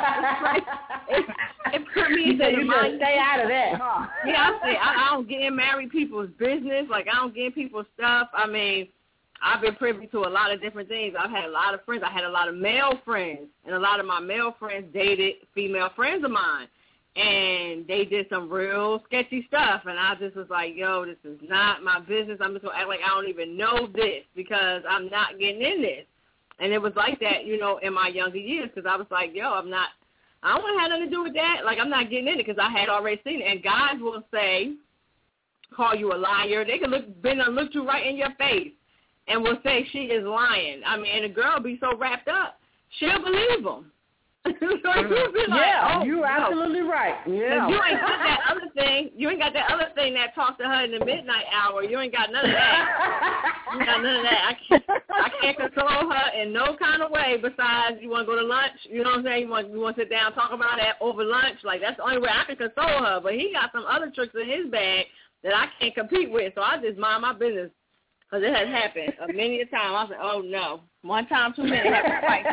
it put me into the mind. Stay out of that, huh? Yeah, I don't get in married people's business. Like, I don't get in people's stuff. I mean, I've been privy to a lot of different things. I've had a lot of friends. I had a lot of male friends, and a lot of my male friends dated female friends of mine. And they did some real sketchy stuff. And I just was like, yo, this is not my business. I'm just going to act like I don't even know this because I'm not getting in this. And it was like that, you know, in my younger years because I was like, yo, I don't want to have nothing to do with that. Like, I'm not getting in it because I had already seen it. And guys will call you a liar. They can look you right in your face and will say she is lying. I mean, and the girl be so wrapped up, she'll believe them. So you're absolutely right. Yeah. You ain't got that other thing. You ain't got that other thing that talks to her in the midnight hour. You ain't got none of that. You ain't got none of that. I can't control her in no kind of way besides you want to go to lunch. You know what I'm saying? You want to sit down and talk about that over lunch. Like, that's the only way I can control her. But he got some other tricks in his bag that I can't compete with. So I just mind my business because it has happened many a time. I was like, oh, no. One time too many. Have to fight.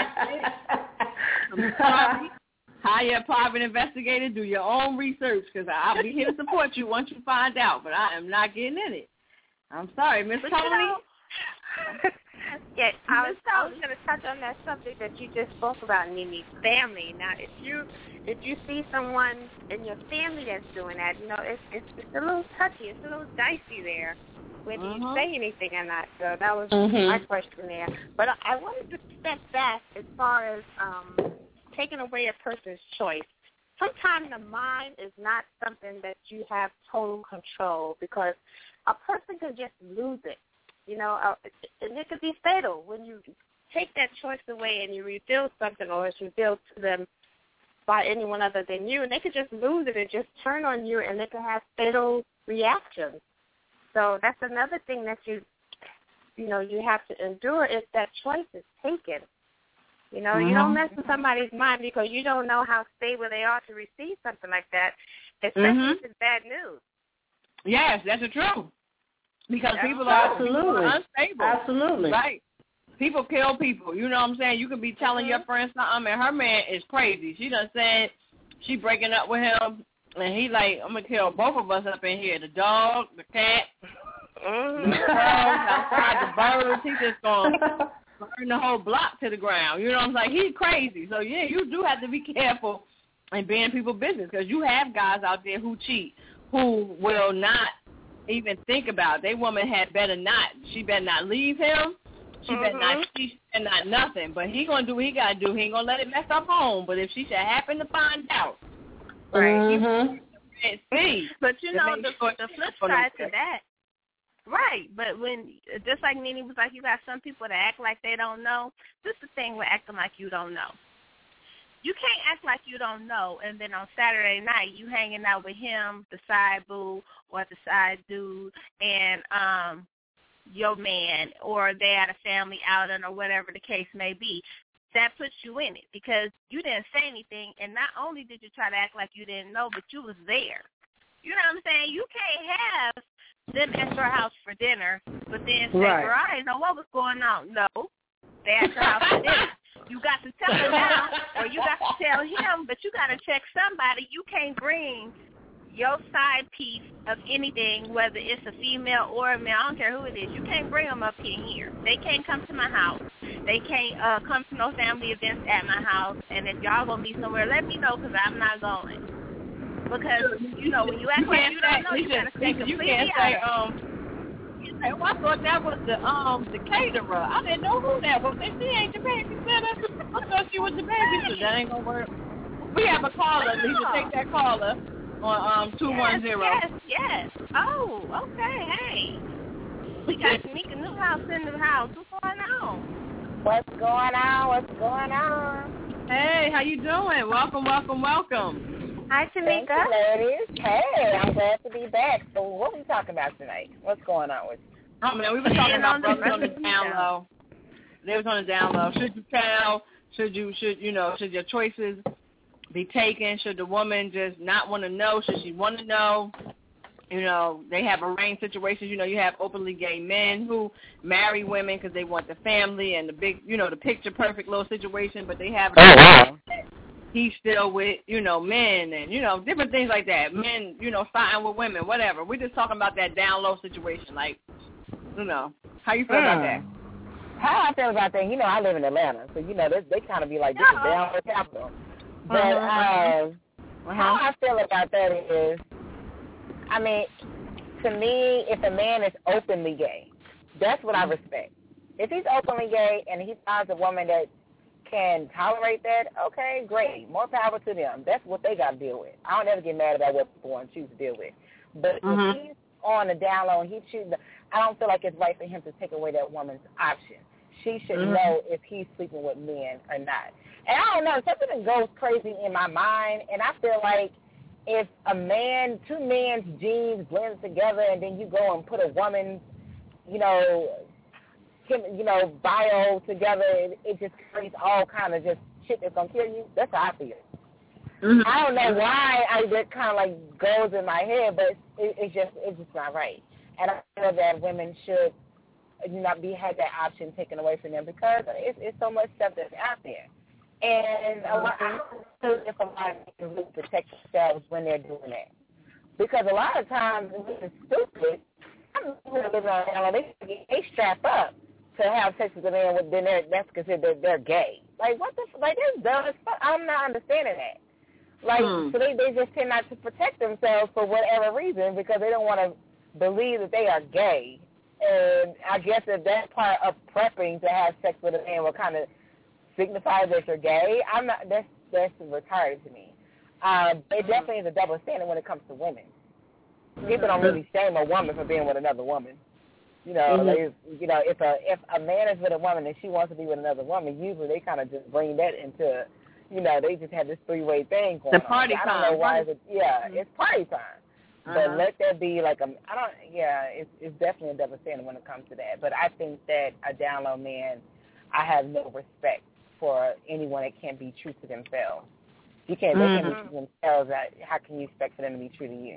I'm sorry. Hire a private investigator. Do your own research because I'll be here to support you once you find out. But I am not getting in it. I'm sorry, Miss Tony. Yeah, I was going to touch on that subject that you just spoke about, Nene, family. Now, if you see someone in your family that's doing that, you know, it's a little touchy. It's a little dicey there. Whether you say anything or not. So that was my question there. But I wanted to step back as far as taking away a person's choice. Sometimes the mind is not something that you have total control because a person can just lose it, you know, and it could be fatal when you take that choice away and you reveal something or it's revealed to them by anyone other than you, and they could just lose it and just turn on you and they can have fatal reactions. So that's another thing that you have to endure if that choice is taken. You know, you don't mess with somebody's mind because you don't know how stable they are to receive something like that, especially if it's bad news. Yes, that's the truth. Because people are unstable. Absolutely. Right. People kill people. You know what I'm saying? You could be telling your friend something, and her man is crazy. She done said she breaking up with him, and he like, I'm going to kill both of us up in here, the dog, the cat, the dogs outside, the birds. He just going to burn the whole block to the ground. You know what I'm saying? He's crazy. So, yeah, you do have to be careful and be in people's business because you have guys out there who cheat, who will not even think about it. They woman had better not. She better not leave him. She better not cheat. She better not nothing. But he going to do what he got to do. He ain't going to let it mess up home. But if she should happen to find out, right, can't see. But you know, the flip side to that, right? But when, just like Nene was like, you got some people that act like they don't know. This is the thing with acting like you don't know. You can't act like you don't know, and then on Saturday night you hanging out with him, the side boo or the side dude, and your man, or they at a family outing or whatever the case may be. That puts you in it because you didn't say anything, and not only did you try to act like you didn't know, but you was there. You know what I'm saying? You can't have them at your house for dinner, but then say, "Girl, I didn't know what was going on." No, they at your house for dinner. You got to tell him now, or you got to tell him, but you got to check somebody. You can't bring your side piece of anything, whether it's a female or a male. I don't care who it is. You can't bring them up in here. They can't come to my house. They can't come to no family events at my house. And if y'all going to be somewhere, let me know because I'm not going. Because, you know, when you act like you don't know, you got to stay completely out. Well, I thought that was the caterer. I didn't know who that was. She ain't the babysitter. I thought she was the babysitter. That ain't gonna work. We have a caller. We should take that caller on 210. Yes. Oh, okay. Hey, we got Tamika Newhouse in the house. What's going on? What's going on? Hey, how you doing? Welcome. Hi, Tamika. Thank you, ladies. Hey, I'm glad to be back. So what are we talking about tonight? What's going on with you? Oh, man, we were talking about brothers on the down low. They was on the down low. Should you tell? Should your choices be taken? Should the woman just not want to know? Should she want to know? You know, they have arranged situations. You know, you have openly gay men who marry women because they want the family and the big, you know, the picture perfect little situation, but they have he's still with, you know, men and, you know, different things like that. Men, you know, fighting with women, whatever. We're just talking about that down low situation. Like, you know, how you feel about that? How I feel about that, you know, I live in Atlanta, so, you know, they kind of be like, this is down low capital. But how I feel about that is, I mean, to me, if a man is openly gay, that's what I respect. If he's openly gay and he finds a woman that can tolerate that, okay, great. More power to them. That's what they got to deal with. I don't ever get mad about what people want to choose to deal with. But if he's on the down low and he chooses, I don't feel like it's right for him to take away that woman's option. She should know if he's sleeping with men or not. And I don't know, something goes crazy in my mind, and I feel like if two men's genes blend together and then you go and put a woman's, bio together, it just creates all kind of just shit that's going to kill you. That's how I feel. I don't know why that kind of like goes in my head, but it's just not right. And I feel that women should not have that option taken away from them because it's so much stuff that's out there. And I don't know if a lot of people really protect themselves when they're doing that. Because a lot of times it's stupid. I'm living on they strap up to have sex with a man, then that's considered they're gay. Like, what the like, that's dumb as fuck. I'm not understanding that. Like, so they just tend not to protect themselves for whatever reason because they don't want to believe that they are gay. And I guess that part of prepping to have sex with a man will kind of signify that you're gay. I'm not. That's retarded to me. It definitely is a double standard when it comes to women. People don't really shame a woman for being with another woman. You know, if a man is with a woman and she wants to be with another woman, usually they kind of just bring that into, they just have this three-way thing going on. The party time. I don't know why. It's party time. But let there be it's definitely a double standard when it comes to that. But I think that a down low man, I have no respect for anyone that can't be true to themselves. They can't be true to themselves. How can you expect for them to be true to you?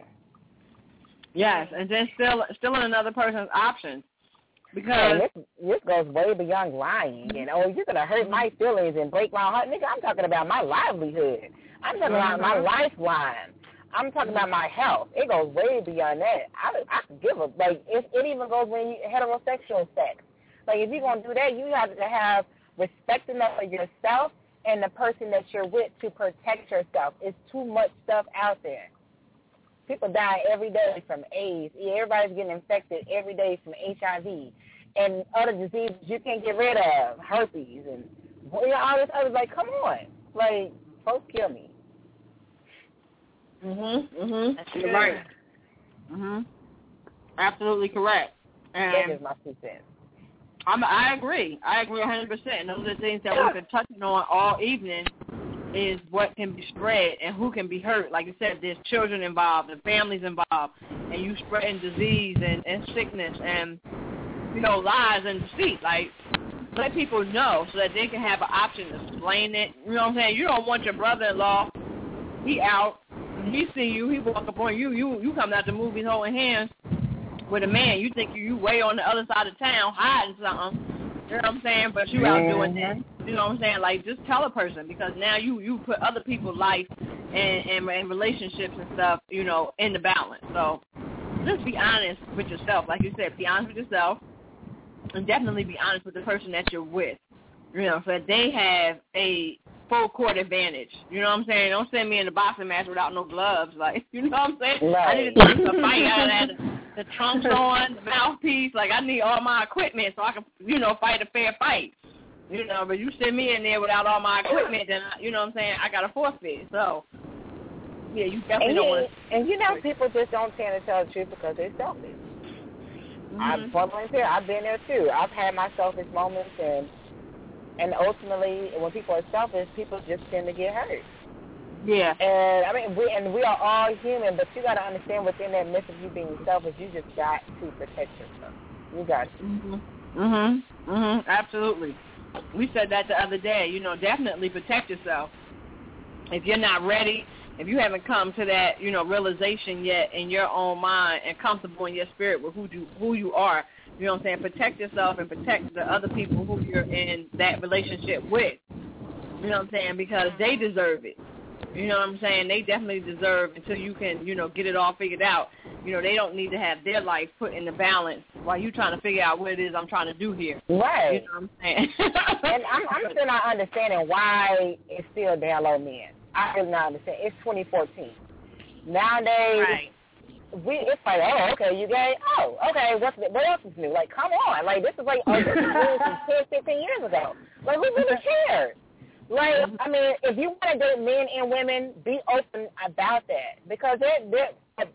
Yes, and then still in another person's options. Because this goes way beyond lying. And, you're going to hurt my feelings and break my heart. Nigga, I'm talking about my livelihood. I'm talking about my lifeline. I'm talking about my health. It goes way beyond that. I could give a, it even goes when you heterosexual sex. Like, if you're going to do that, you have to have respect enough for yourself and the person that you're with to protect yourself. It's too much stuff out there. People die every day from AIDS. Everybody's getting infected every day from HIV and other diseases you can't get rid of, herpes and all this other. Like, come on. Like, folks kill me. You're right. Absolutely correct. And that is my 2 cents. I agree. I agree 100%. Those are the things that we've been touching on all evening is what can be spread and who can be hurt. Like you said, there's children involved and families involved, and you spreading disease and sickness and, lies and deceit. Like, let people know so that they can have an option to explain it. You know what I'm saying? You don't want your brother-in-law, he out, he see you, he walk up on you, you come out the movies holding hands with a man. You think you way on the other side of town hiding something. You know what I'm saying? But you out doing that. You know what I'm saying? Like, just tell a person, because now you put other people's life and relationships and stuff, in the balance. So just be honest with yourself. Like you said, be honest with yourself, and definitely be honest with the person that you're with. So that they have a full court advantage. You know what I'm saying? Don't send me in the boxing match without no gloves. Like, you know what I'm saying? Right. I need to take a fight out of that. The trunks on, the mouthpiece. Like, I need all my equipment so I can, fight a fair fight. But you send me in there without all my equipment, then, you know what I'm saying, I got to forfeit. So, yeah, you definitely don't want to. And, people just don't tend to tell the truth because they're selfish. I'm volunteer. I've been there, too. I've had my selfish moments, and ultimately, when people are selfish, people just tend to get hurt. Yeah. And, I mean, we are all human, but you got to understand within that midst of you being selfish, you just got to protect yourself. You got to. Absolutely. We said that the other day, definitely protect yourself. If you're not ready, if you haven't come to that, realization yet in your own mind and comfortable in your spirit with who you are, you know what I'm saying, protect yourself and protect the other people who you're in that relationship with. You know what I'm saying? Because they deserve it. You know what I'm saying? They definitely deserve, until you can, get it all figured out. They don't need to have their life put in the balance while you're trying to figure out what it is I'm trying to do here. Right. You know what I'm saying? And I'm still not understanding why it's still down low men. I really not understand. It's 2014. Nowadays, it's like, oh, okay, you gay? Oh, okay, what else is new? Like, come on. Like, this is like, this is from 10, 15 years ago. Like, who really cares? Like, I mean, if you want to date men and women, be open about that, because they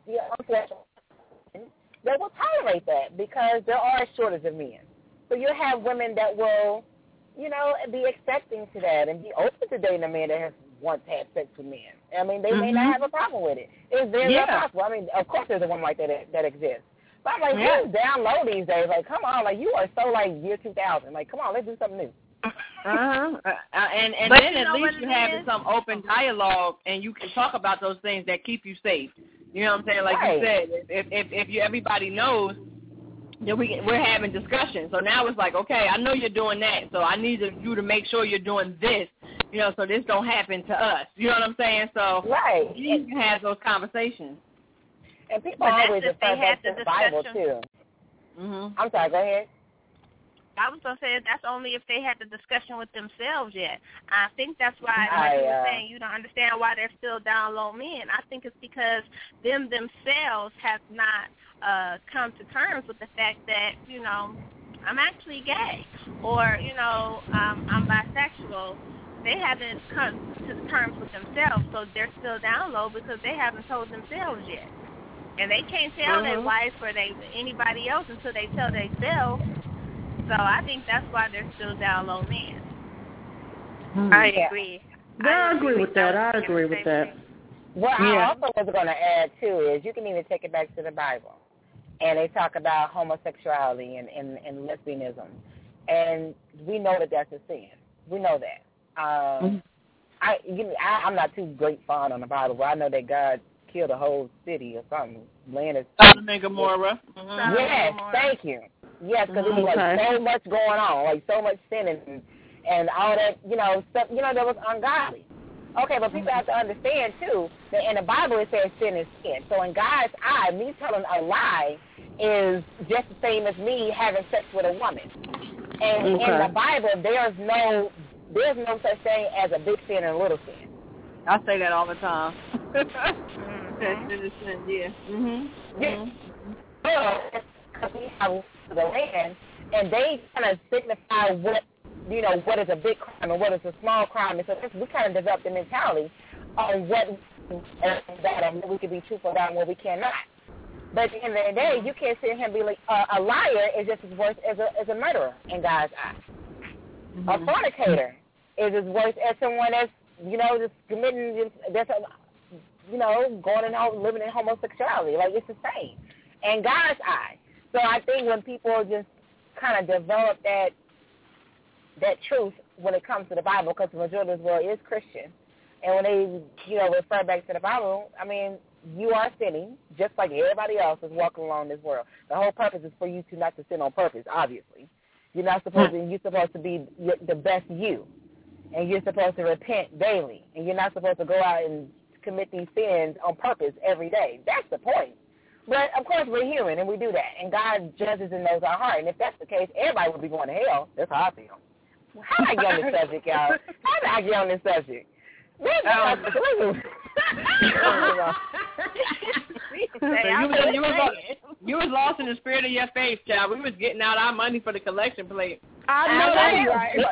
will tolerate that, because there are a shortage of men. So you have women that will, be accepting to that and be open to dating a man that has once had sex with men. I mean, they may not have a problem with it. It's very possible. I mean, of course there's a woman like that exists. But I'm like, who's down low these days? Like, come on, like, you are so, like, year 2000. Like, come on, let's do something new. And then at least you're having some open dialogue, and you can talk about those things that keep you safe. You know what I'm saying? Like you said, if everybody knows, then we're having discussions. So now it's like, okay, I know you're doing that, so I need you to make sure you're doing this, so this don't happen to us. You know what I'm saying? So you can have those conversations. And people always refer back to the Bible, too. I'm sorry, go ahead. I was going to say that's only if they had the discussion with themselves yet. I think that's why, like you were saying, you don't understand why they're still down low men. I think it's because themselves have not come to terms with the fact that, I'm actually gay, or, I'm bisexual. They haven't come to terms with themselves, so they're still down low because they haven't told themselves yet. And they can't tell their wife or anybody else until they tell themselves. So I think that's why they're still down low men. I agree. I agree with that. I agree with that. What I also was going to add, too, is you can even take it back to the Bible. And they talk about homosexuality and lesbianism. And we know that that's a sin. We know that. I'm not too great fond on the Bible, but I know that God killed a whole city or something. Land is Sodom and Gomorrah. Yes, thank you. Yes, because it was like so much going on, like so much sin and all that, stuff, that was ungodly. Okay, but people have to understand, too, that in the Bible it says sin is sin. So in God's eye, me telling a lie is just the same as me having sex with a woman. And in the Bible, there's no such thing as a big sin and a little sin. I say that all the time. We have the land, and they kind of signify what is a big crime and what is a small crime. And so we kind of developed the mentality on what that, and we can be truthful about where we cannot. But at the end of the day, you can't sit here and be like, a liar is just as worse as a murderer in God's eyes. Mm-hmm. A fornicator is as worse as someone that's, just committing, going and living in homosexuality. Like, it's the same in God's eye. So I think when people just kind of develop that truth when it comes to the Bible, because the majority of the world is Christian, and when they, refer back to the Bible, I mean, you are sinning just like everybody else is walking along this world. The whole purpose is for you to not to sin on purpose, obviously. You're not supposed to, you're supposed to be the best you, and you're supposed to repent daily, and you're not supposed to go out and commit these sins on purpose every day. That's the point. But, of course, we're human, and we do that, and God judges and knows our heart, and if that's the case, everybody would be going to hell. That's how I feel. How did I get on this subject, y'all? How did I get on this subject? You was lost in the spirit of your faith, child. We was getting out our money for the collection plate. I know that, right?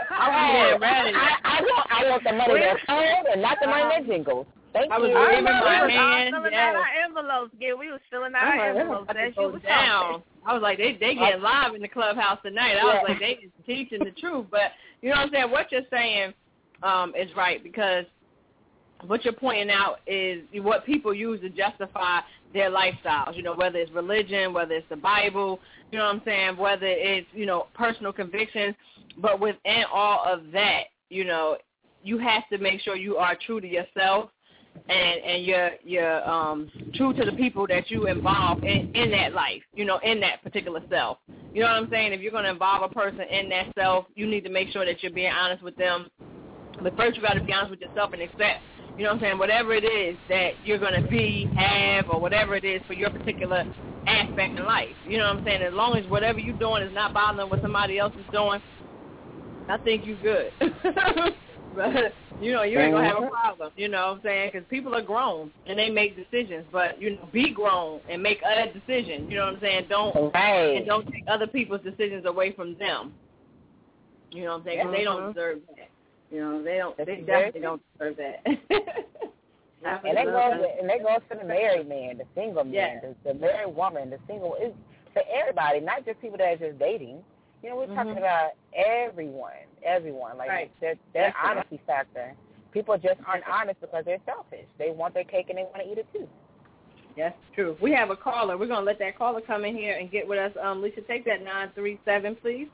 I want the money that's sold and not the money that jingles. Thank you. I was filling out our envelopes. Yeah, we was filling out our envelopes as you was down. I was like, they get live in the clubhouse tonight. I was like, they is teaching the truth. But you know what I'm saying? What you're saying is right, because what you're pointing out is what people use to justify their lifestyles, whether it's religion, whether it's the Bible, you know what I'm saying, whether it's, personal convictions. But within all of that, you have to make sure you are true to yourself and you're true to the people that you involve in that life, in that particular self. You know what I'm saying? If you're going to involve a person in that self, you need to make sure that you're being honest with them. But first you got to be honest with yourself and accept, you know what I'm saying, whatever it is that you're going to have, or whatever it is for your particular aspect in life. You know what I'm saying? As long as whatever you're doing is not bothering what somebody else is doing, I think you're good. But, you ain't going to have a problem, you know what I'm saying, because people are grown and they make decisions. But, be grown and make other decisions, you know what I'm saying? Don't take other people's decisions away from them. You know what I'm saying? Because they don't deserve that. They definitely don't deserve that. And that goes for the married man, the single man, the married woman, the single. It's for everybody, not just people that are just dating. We're talking about everyone. Like, right. That honesty factor. People just aren't honest because they're selfish. They want their cake and they want to eat it too. That's true. We have a caller. We're going to let that caller come in here and get with us. Lisa, take that 937, please.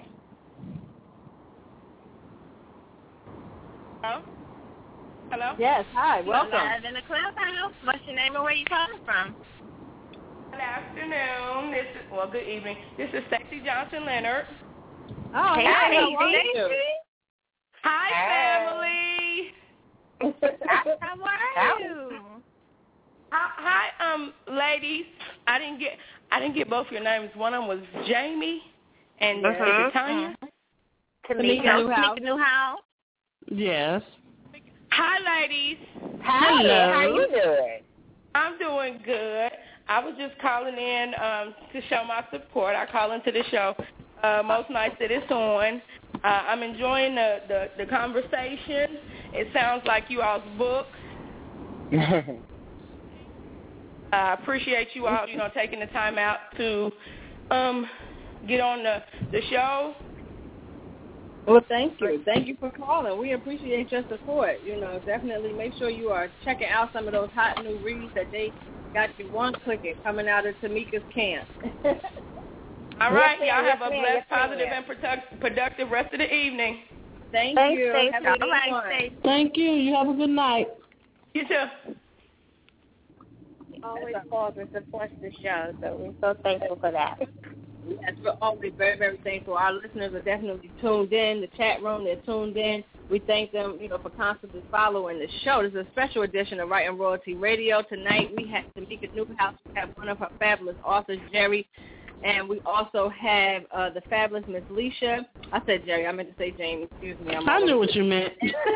Hello? Yes, hi, welcome. Live in the clubhouse. What's your name and where you calling from? Good afternoon. Good evening. This is Stacey Johnson Leonard. Oh, hey, how are you? Hi, family. How are you? Hi, ladies. I didn't get both your names. One of them was Jamie and Tanya. Tamika Newhouse. Yes. Hi, ladies. Hi. Hello. How you doing? I'm doing good. I was just calling in to show my support. I call into the show most nights that it's on. I'm enjoying the conversation. It sounds like you all's books. I appreciate you all, taking the time out to get on the show. Well, thank you. Thank you for calling. We appreciate your support. Definitely make sure you are checking out some of those hot new reads that they got you one-clicking coming out of Tamika's camp. All right. Y'all have a blessed, positive, and productive rest of the evening. Thank you. Have a good one. Thank you. You have a good night. You too. Always calls and supports the show, so we're so thankful for that. Yes, we're always very, very thankful. Our listeners are definitely tuned in. The chat room, they're tuned in. We thank them, for constantly following the show. This is a special edition of Writing Royalty Radio. Tonight we have Tamika Newhouse. We have one of her fabulous authors, Jerry. And we also have the fabulous Miss Leisha. I said Jerry. I meant to say Jamie. Excuse me. I knew what you meant.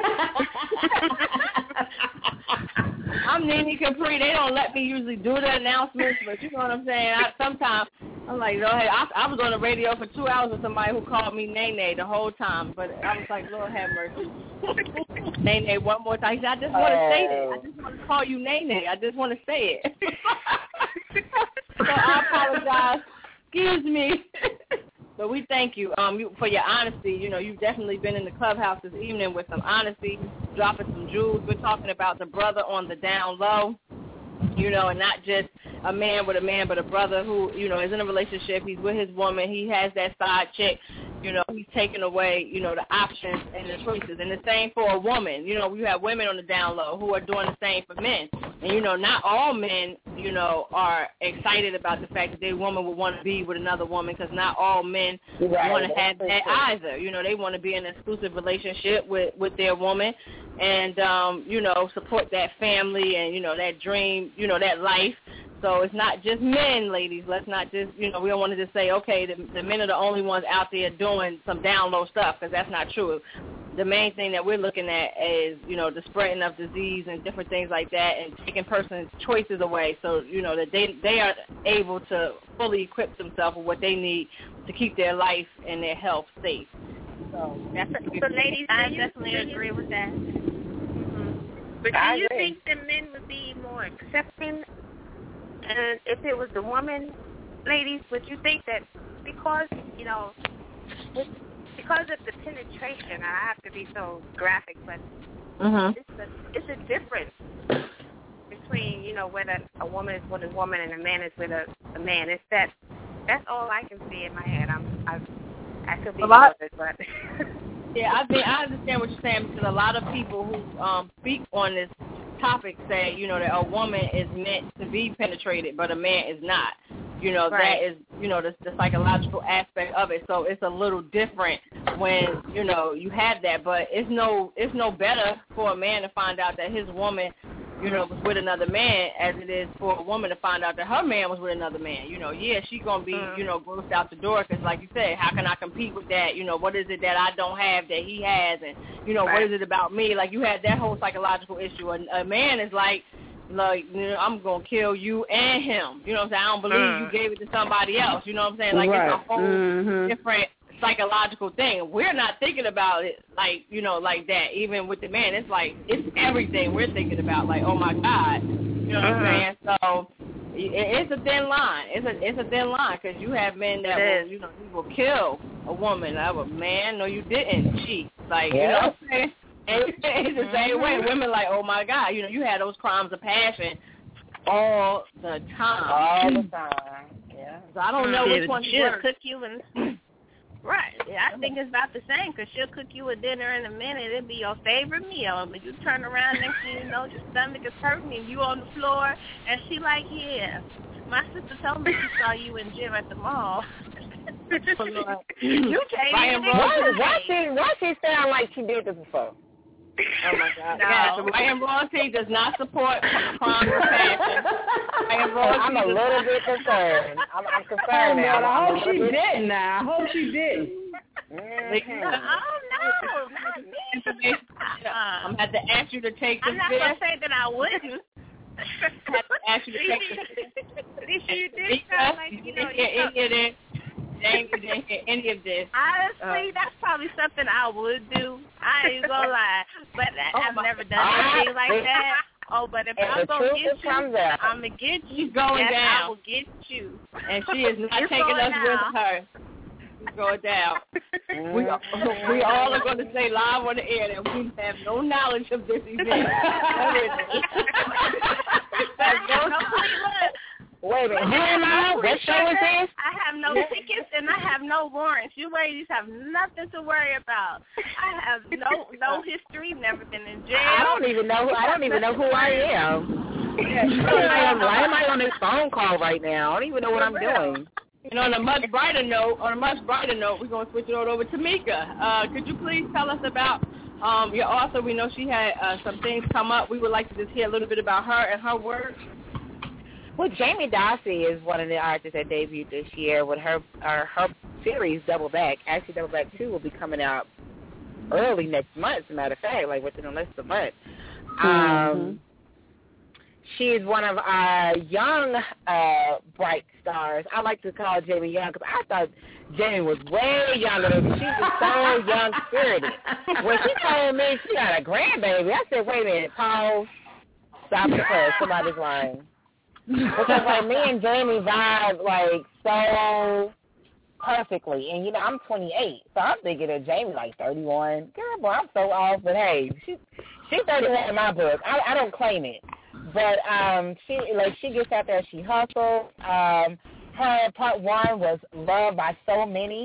I'm Nene Capri. They don't let me usually do the announcements, but you know what I'm saying? Sometimes I'm like, hey, I was on the radio for 2 hours with somebody who called me Nene the whole time, but I was like, Lord have mercy. Nene one more time. He said, I just want to say that. I just want to call you Nene. I just want to say it. So I apologize. Excuse me. But we thank you for your honesty. You know, you've definitely been in the clubhouse this evening with some honesty, dropping some jewels. We're talking about the brother on the down low, you know, and not just a man with a man, but a brother who, you know, is in a relationship. He's with his woman. He has that side chick. You know, he's taking away, you know, the options and the choices. And the same for a woman. You know, we have women on the down low who are doing the same for men. And, you know, not all men, you know, are excited about the fact that their woman would want to be with another woman, because not all men want to have that either. You know, they want to be in an exclusive relationship with their woman and, you know, support that family and, you know, that dream, you know, that life. So it's not just men, ladies. Let's not just, you know, we don't want to just say, okay, the men are the only ones out there doing some down low stuff, because that's not true. The main thing that we're looking at is, you know, the spreading of disease and different things like that, and taking person's choices away, so, you know, that they are able to fully equip themselves with what they need to keep their life and their health safe. So that's ladies, I definitely agree with that. But do you think that men would be more accepting? And if it was the woman, ladies, would you think that because, you know, because of the penetration, I have to be so graphic, but it's a difference between, you know, whether a woman is with a woman and a man is with a man. It's that's all I can see in my head. I could be wrong, but yeah, I understand what you're saying, because a lot of people who speak on this topic say, you know, that a woman is meant to be penetrated, but a man is not. You know, that is, you know, the psychological aspect of it. So it's a little different when, you know, you have that. But it's no better for a man to find out that his woman, you know, was with another man as it is for a woman to find out that her man was with another man. You know, yeah, she's going to be, you know, grossed out the door, because like you said, how can I compete with that? You know, what is it that I don't have that he has? And, you know, what is it about me? Like, you had that whole psychological issue. A man is like, you know, I'm going to kill you and him. You know what I'm saying? I don't believe you gave it to somebody else. You know what I'm saying? Like, it's a whole different psychological thing. We're not thinking about it like, you know, like that. Even with the man, it's like, it's everything we're thinking about. Like, oh my God. You know what I'm saying? So it's a thin line. It's a thin line, because you have men that will, you know, he will kill a woman. I was, man, no, you didn't cheat. Like, you know what I'm saying? And it's the same way. Women like, oh my God, you know, you had those crimes of passion all the time. All the time. Yeah. So I don't know which one she'll cook you and right. Yeah, I think it's about the same, because she'll cook you a dinner in a minute. It'll be your favorite meal, but you turn around next thing you know, your stomach is hurting and you on the floor, and she like, yeah. My sister told me she saw you in gym at the mall. You changed Why she sound like she did this before? Oh my God! No. Yeah, so Ryan Royalty does not support crime or passion. I'm a little bit concerned. I'm concerned now. I hope she didn't. I hope she didn't. Oh no, not me. I'm gonna have to ask you to take this. I'm not gonna say that I wouldn't. I have to ask you to take this. At least you did sound like, you know, any of this. James, you didn't hear any of this. Honestly, that's probably something I would do. I ain't gonna lie, but I've never done anything like that. Oh, but if I'm gonna get you, I'm gonna get you. She's going down. I will get you. And she is not taking us with her. She's going down. We all are going to say live on the air that we have no knowledge of this event. Wait a minute. What show is this? I have no tickets and I have no warrants. You ladies have nothing to worry about. I have no history, never been in jail. I don't even know who I am. Why am I on this phone call right now? I don't even know what I'm doing. And on a much brighter note, we're going to switch it over to Tamika. Could you please tell us about your author? We know she had some things come up. We would like to just hear a little bit about her and her work. Well, Jamie Dossie is one of the artists that debuted this year with her series Double Back. Actually, Double Back 2 will be coming out early next month, as a matter of fact, like within less than a month. she is one of our young bright stars. I like to call Jamie young because I thought Jamie was way younger than me. She was so young-spirited. When she told me she got a grandbaby, I said, wait a minute, pause, stop the press, somebody's lying. Because, like, me and Jamie vibe, like, so perfectly. And, you know, I'm 28, so I'm thinking of Jamie, like, 31. Girl, boy, I'm so off, but, hey, she's 31 in my book. I don't claim it. But she gets out there, she hustles. Her part one was loved by so many.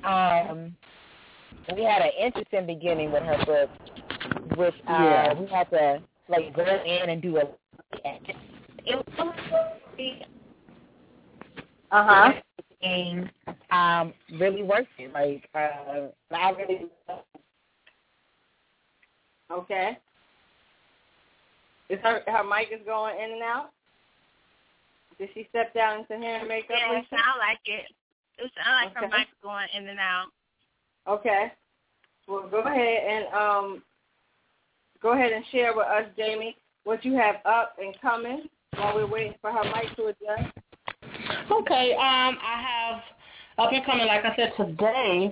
We had an interesting beginning with her book, which we had to, like, go in and do a it was really worked it. Like, I really. Okay. Is her mic is going in and out? Did she step down into hair and makeup? Yeah, it sound like it. It sound like her mic's going in and out. Okay. Well, go ahead and share with us, Jamie, what you have up and coming while we're waiting for her mic to adjust. Okay. I have up and coming, like I said, today.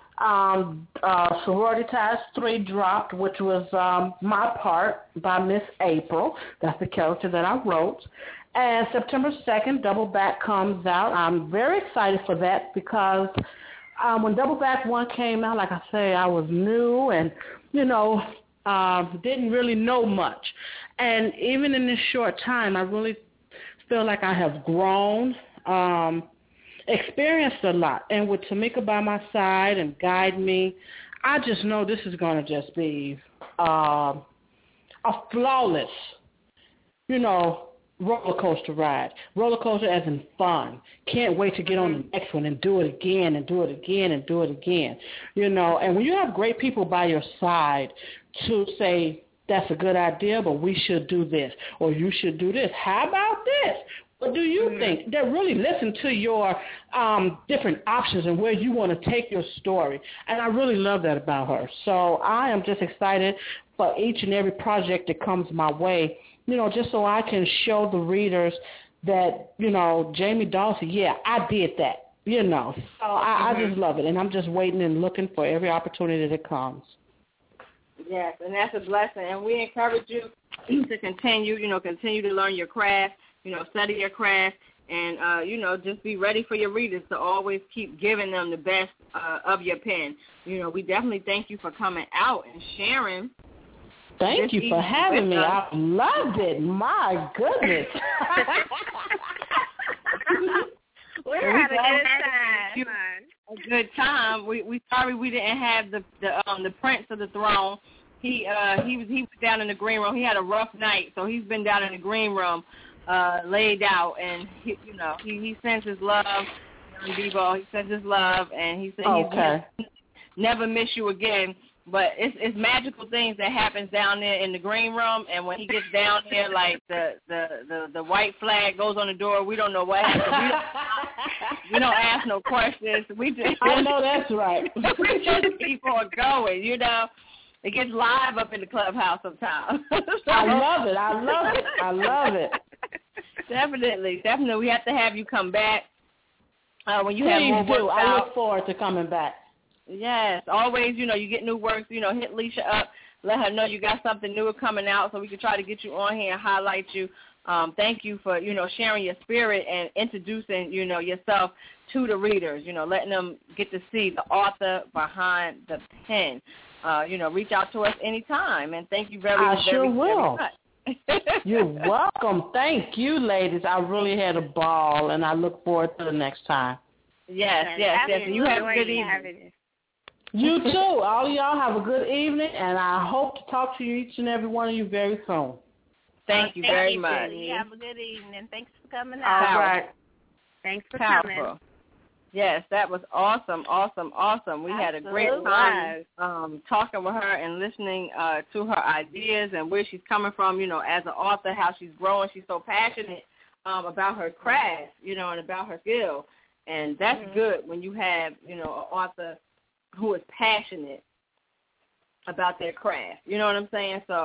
Sororitas 3 dropped, which was my part by Miss April. That's the character that I wrote. And September 2nd, Double Back comes out. I'm very excited for that because when Double Back 1 came out, like I say, I was new and, didn't really know much. And even in this short time, I really feel like I have grown, experienced a lot. And with Tamika by my side and guide me, I just know this is going to just be a flawless, roller coaster ride. Roller coaster as in fun. Can't wait to get on the next one and do it again and do it again and do it again. And when you have great people by your side to say, that's a good idea, but we should do this, or you should do this. How about this? What do you think? They really listen to your different options and where you want to take your story. And I really love that about her. So I am just excited for each and every project that comes my way, just so I can show the readers that, Jamie Dawson, I did that, So I just love it. And I'm just waiting and looking for every opportunity that comes. Yes, and that's a blessing. And we encourage you to continue to learn your craft, study your craft, and, just be ready for your readers to always keep giving them the best of your pen. We definitely thank you for coming out and sharing. Thank you for having me. I loved it. My goodness. We're having a good time. We sorry we didn't have the Prince of the Throne. He was down in the green room. He had a rough night, so he's been down in the green room, laid out, and he sends his love. Debo, he sends his love, and he said he's never miss you again. But it's magical things that happens down there in the green room, and when he gets down there, like the white flag goes on the door, we don't know what happened. We don't ask no questions. I know that's right. We just keep on going, It gets live up in the clubhouse sometimes. I love it. Definitely. We have to have you come back when you Please have more do. work I out. look forward to coming back. Yes, always, you get new work, hit Leisha up, let her know you got something new coming out so we can try to get you on here and highlight you. Thank you for, sharing your spirit and introducing, yourself to the readers, letting them get to see the author behind the pen. Reach out to us anytime, and thank you very much. I sure will. You're welcome. Thank you, ladies. I really had a ball, and I look forward to the next time. Yes. You have a good evening. You too. All of y'all have a good evening, and I hope to talk to you, each and every one of you, very soon. Thank you very much. You have a good evening. Thanks for coming out. All right. Thanks for Powerful. coming. Yes, that was awesome. We had a great time talking with her and listening to her ideas and where she's coming from, as an author, how she's growing. She's so passionate about her craft, and about her skill. And that's good when you have, an author who is passionate about their craft. You know what I'm saying? So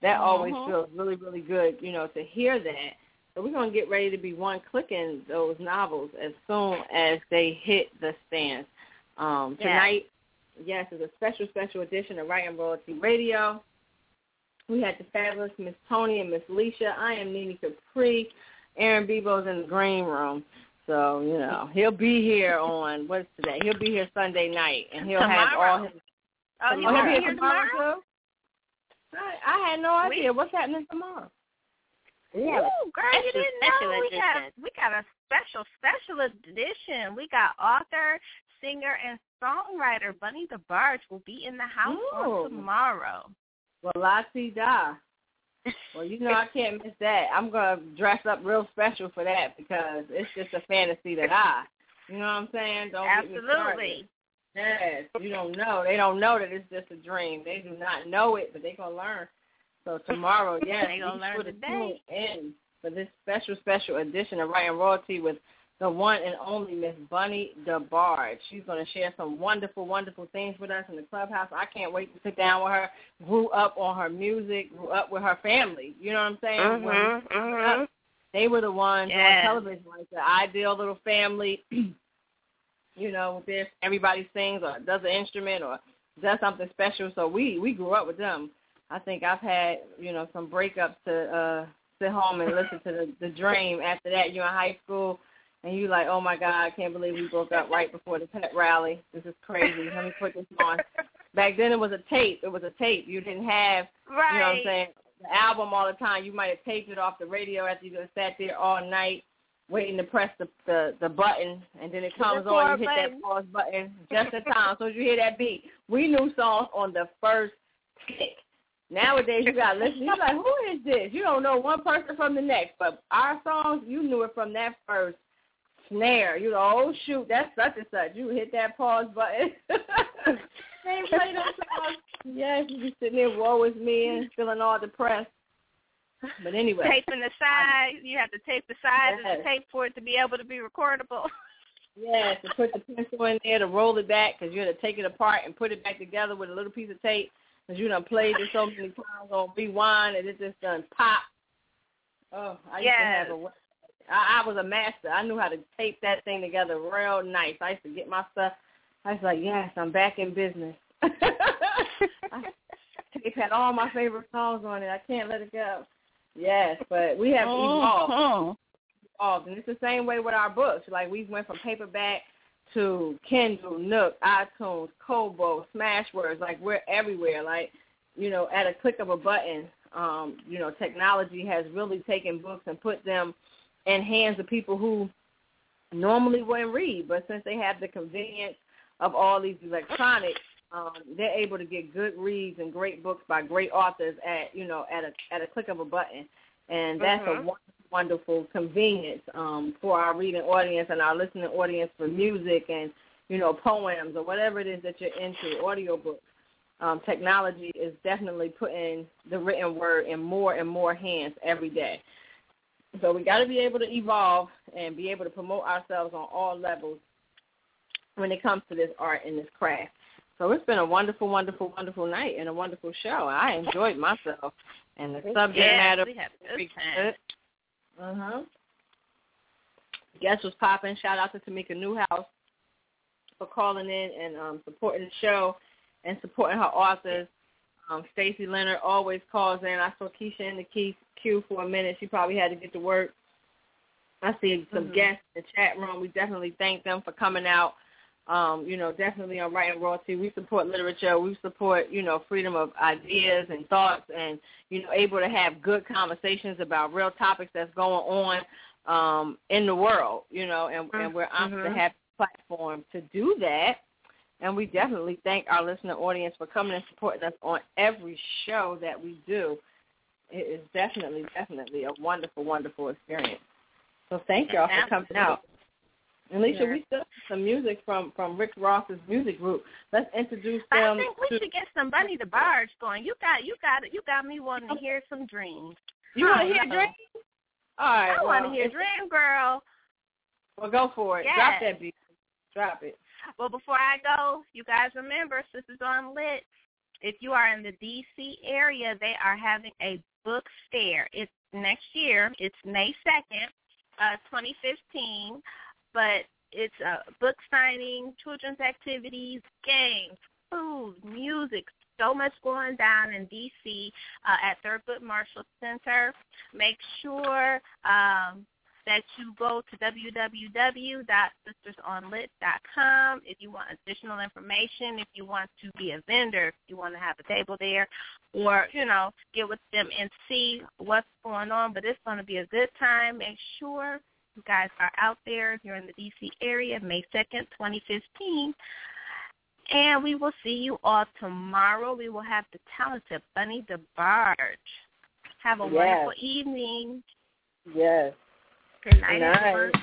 that always feels really, really good, to hear that. So we're going to get ready to be one-clicking those novels as soon as they hit the stands. Tonight, yes, is a special edition of Writing Royalty Radio. We had the fabulous Miss Tony and Miss Leisha. I am Nene Capri. Aaron Bebo's in the green room. So, he'll be here on, what's today? He'll be here Sunday night, and he'll have all his... Oh, he'll be here tomorrow? Too? I had no idea. What's happening tomorrow? Yeah, ooh, girl, you didn't know. We got a special edition. We got author, singer, and songwriter Bunny DeBarge will be in the house on tomorrow. Well, la-ti-da. Well, I can't miss that. I'm going to dress up real special for that because it's just a fantasy that you know what I'm saying? Don't Absolutely. Get me started. Yes, you don't know. They don't know that it's just a dream. They do not know it, but they're going to learn. So tomorrow, yes, they're going to learn today. Tune in for this special edition of Writing Royalty with the one and only Miss Bunny DeBarge. She's going to share some wonderful, wonderful things with us in the clubhouse. I can't wait to sit down with her. Grew up on her music, grew up with her family. You know what I'm saying? When they were the ones on television, like the ideal little family, everybody sings or does an instrument or does something special. So we grew up with them. I think I've had, some breakups to sit home and listen to the Dream. After that, you're in high school. And you like, oh, my God, I can't believe we broke up right before the pep rally. This is crazy. Let me put this on. Back then it was a tape. You didn't have, you know what I'm saying, the album all the time. You might have taped it off the radio after you just sat there all night waiting to press the button. And then it comes on, you hit that pause button just in time. So as you hear that beat, we knew songs on the first tick. Nowadays, you got to listen. You're like, who is this? You don't know one person from the next. But our songs, you knew it from that first snare. You know, oh shoot, that's such and such. You hit that pause button. They play those songs. Yes, you be sitting there, woe is me, and feeling all depressed. But anyway, taping the side. You have to tape the side of the tape for it to be able to be recordable. Yes, to put the pencil in there to roll it back because you had to take it apart and put it back together with a little piece of tape because you done played it so many times on rewind and it just done pop. Oh, I used to have I was a master. I knew how to tape that thing together real nice. I used to get my stuff. I was like, yes, I'm back in business. Tape had all my favorite songs on it. I can't let it go. Yes, but we have evolved. And it's the same way with our books. Like we went from paperback to Kindle, Nook, iTunes, Kobo, Smashwords. Like we're everywhere. Like, at a click of a button, technology has really taken books and put them in hands of people who normally wouldn't read. But since they have the convenience of all these electronics, they're able to get good reads and great books by great authors at a click of a button. And that's a wonderful convenience for our reading audience and our listening audience for music and, poems or whatever it is that you're into, audiobooks. Technology is definitely putting the written word in more and more hands every day. So we got to be able to evolve and be able to promote ourselves on all levels when it comes to this art and this craft. So it's been a wonderful, wonderful, wonderful night and a wonderful show. I enjoyed myself. And the subject matter was very good. Guest was popping. Shout out to Tamika Newhouse for calling in and supporting the show and supporting her authors. Stacey Leonard always calls in. I saw Keisha in the queue for a minute. She probably had to get to work. I see some guests in the chat room. We definitely thank them for coming out. Definitely on Writing Royalty. We support literature. We support, freedom of ideas and thoughts and, able to have good conversations about real topics that's going on in the world, and we're honored to have a platform to do that. And we definitely thank our listener audience for coming and supporting us on every show that we do. It is definitely a wonderful, wonderful experience. So thank y'all for coming out. And Alicia, we still have some music from Rick Ross's music group. Let's introduce them. I think we should get some Bunny DeBarge going. You got me wanting to hear some Dreams. You want to hear Dreams? All right. I want to hear Dream Girl. Well, go for it. Yes. Drop that beat. Drop it. Well, before I go, you guys remember Sisters on Lit if you are in the D.C. area, they are having a book fair. It's next year. It's May 2nd, 2015, but it's book signing, children's activities, games, food, music, so much going down in D.C. At Thurgood Marshall Center. Make sure that you go to www.sistersonlit.com if you want additional information, if you want to be a vendor, if you want to have a table there, or, get with them and see what's going on. But it's going to be a good time. Make sure you guys are out there if you're in the D.C. area, May 2nd, 2015. And we will see you all tomorrow. We will have the talented Bunny DeBarge. Have a wonderful evening. Yes. Good night, everyone.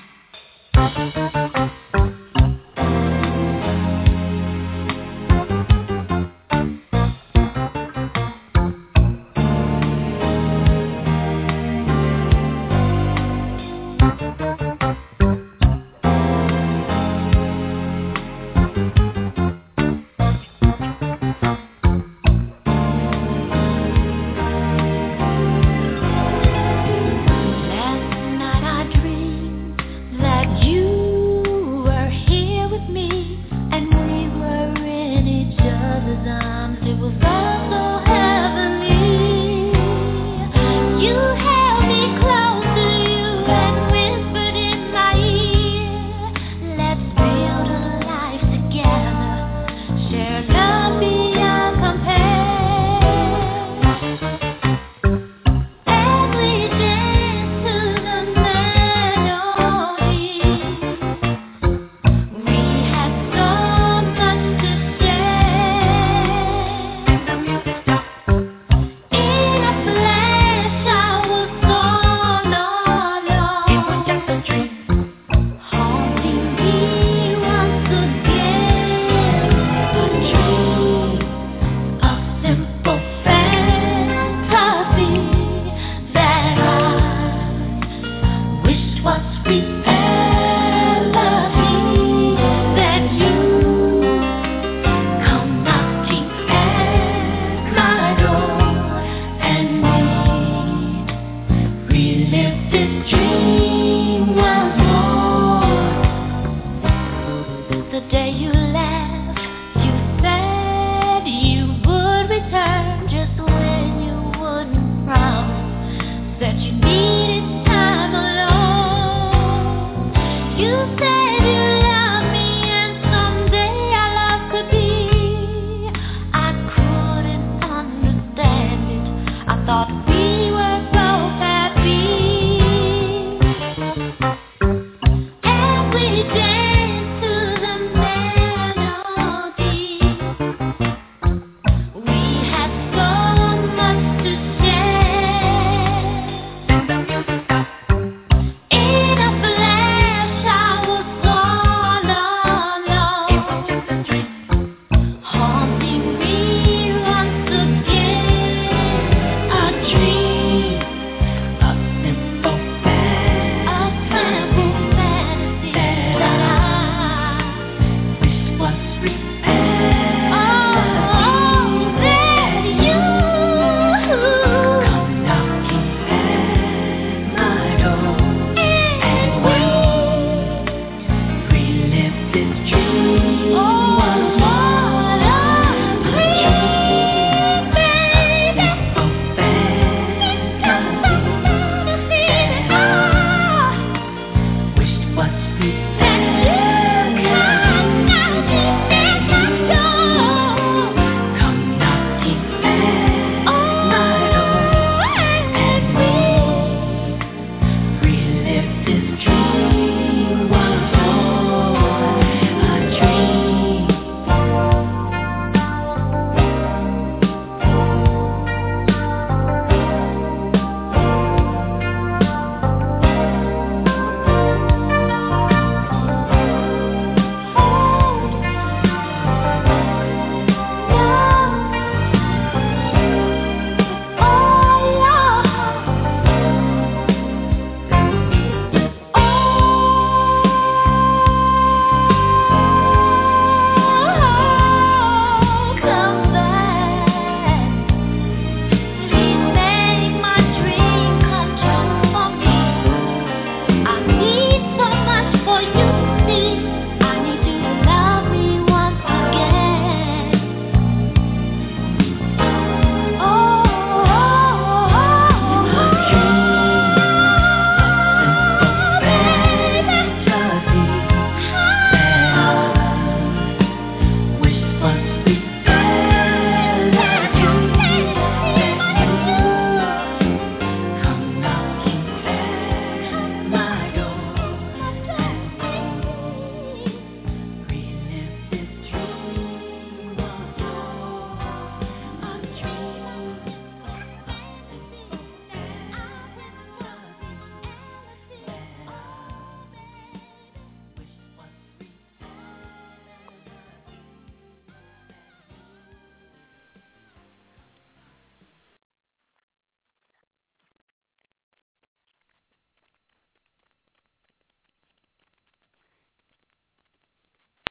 thought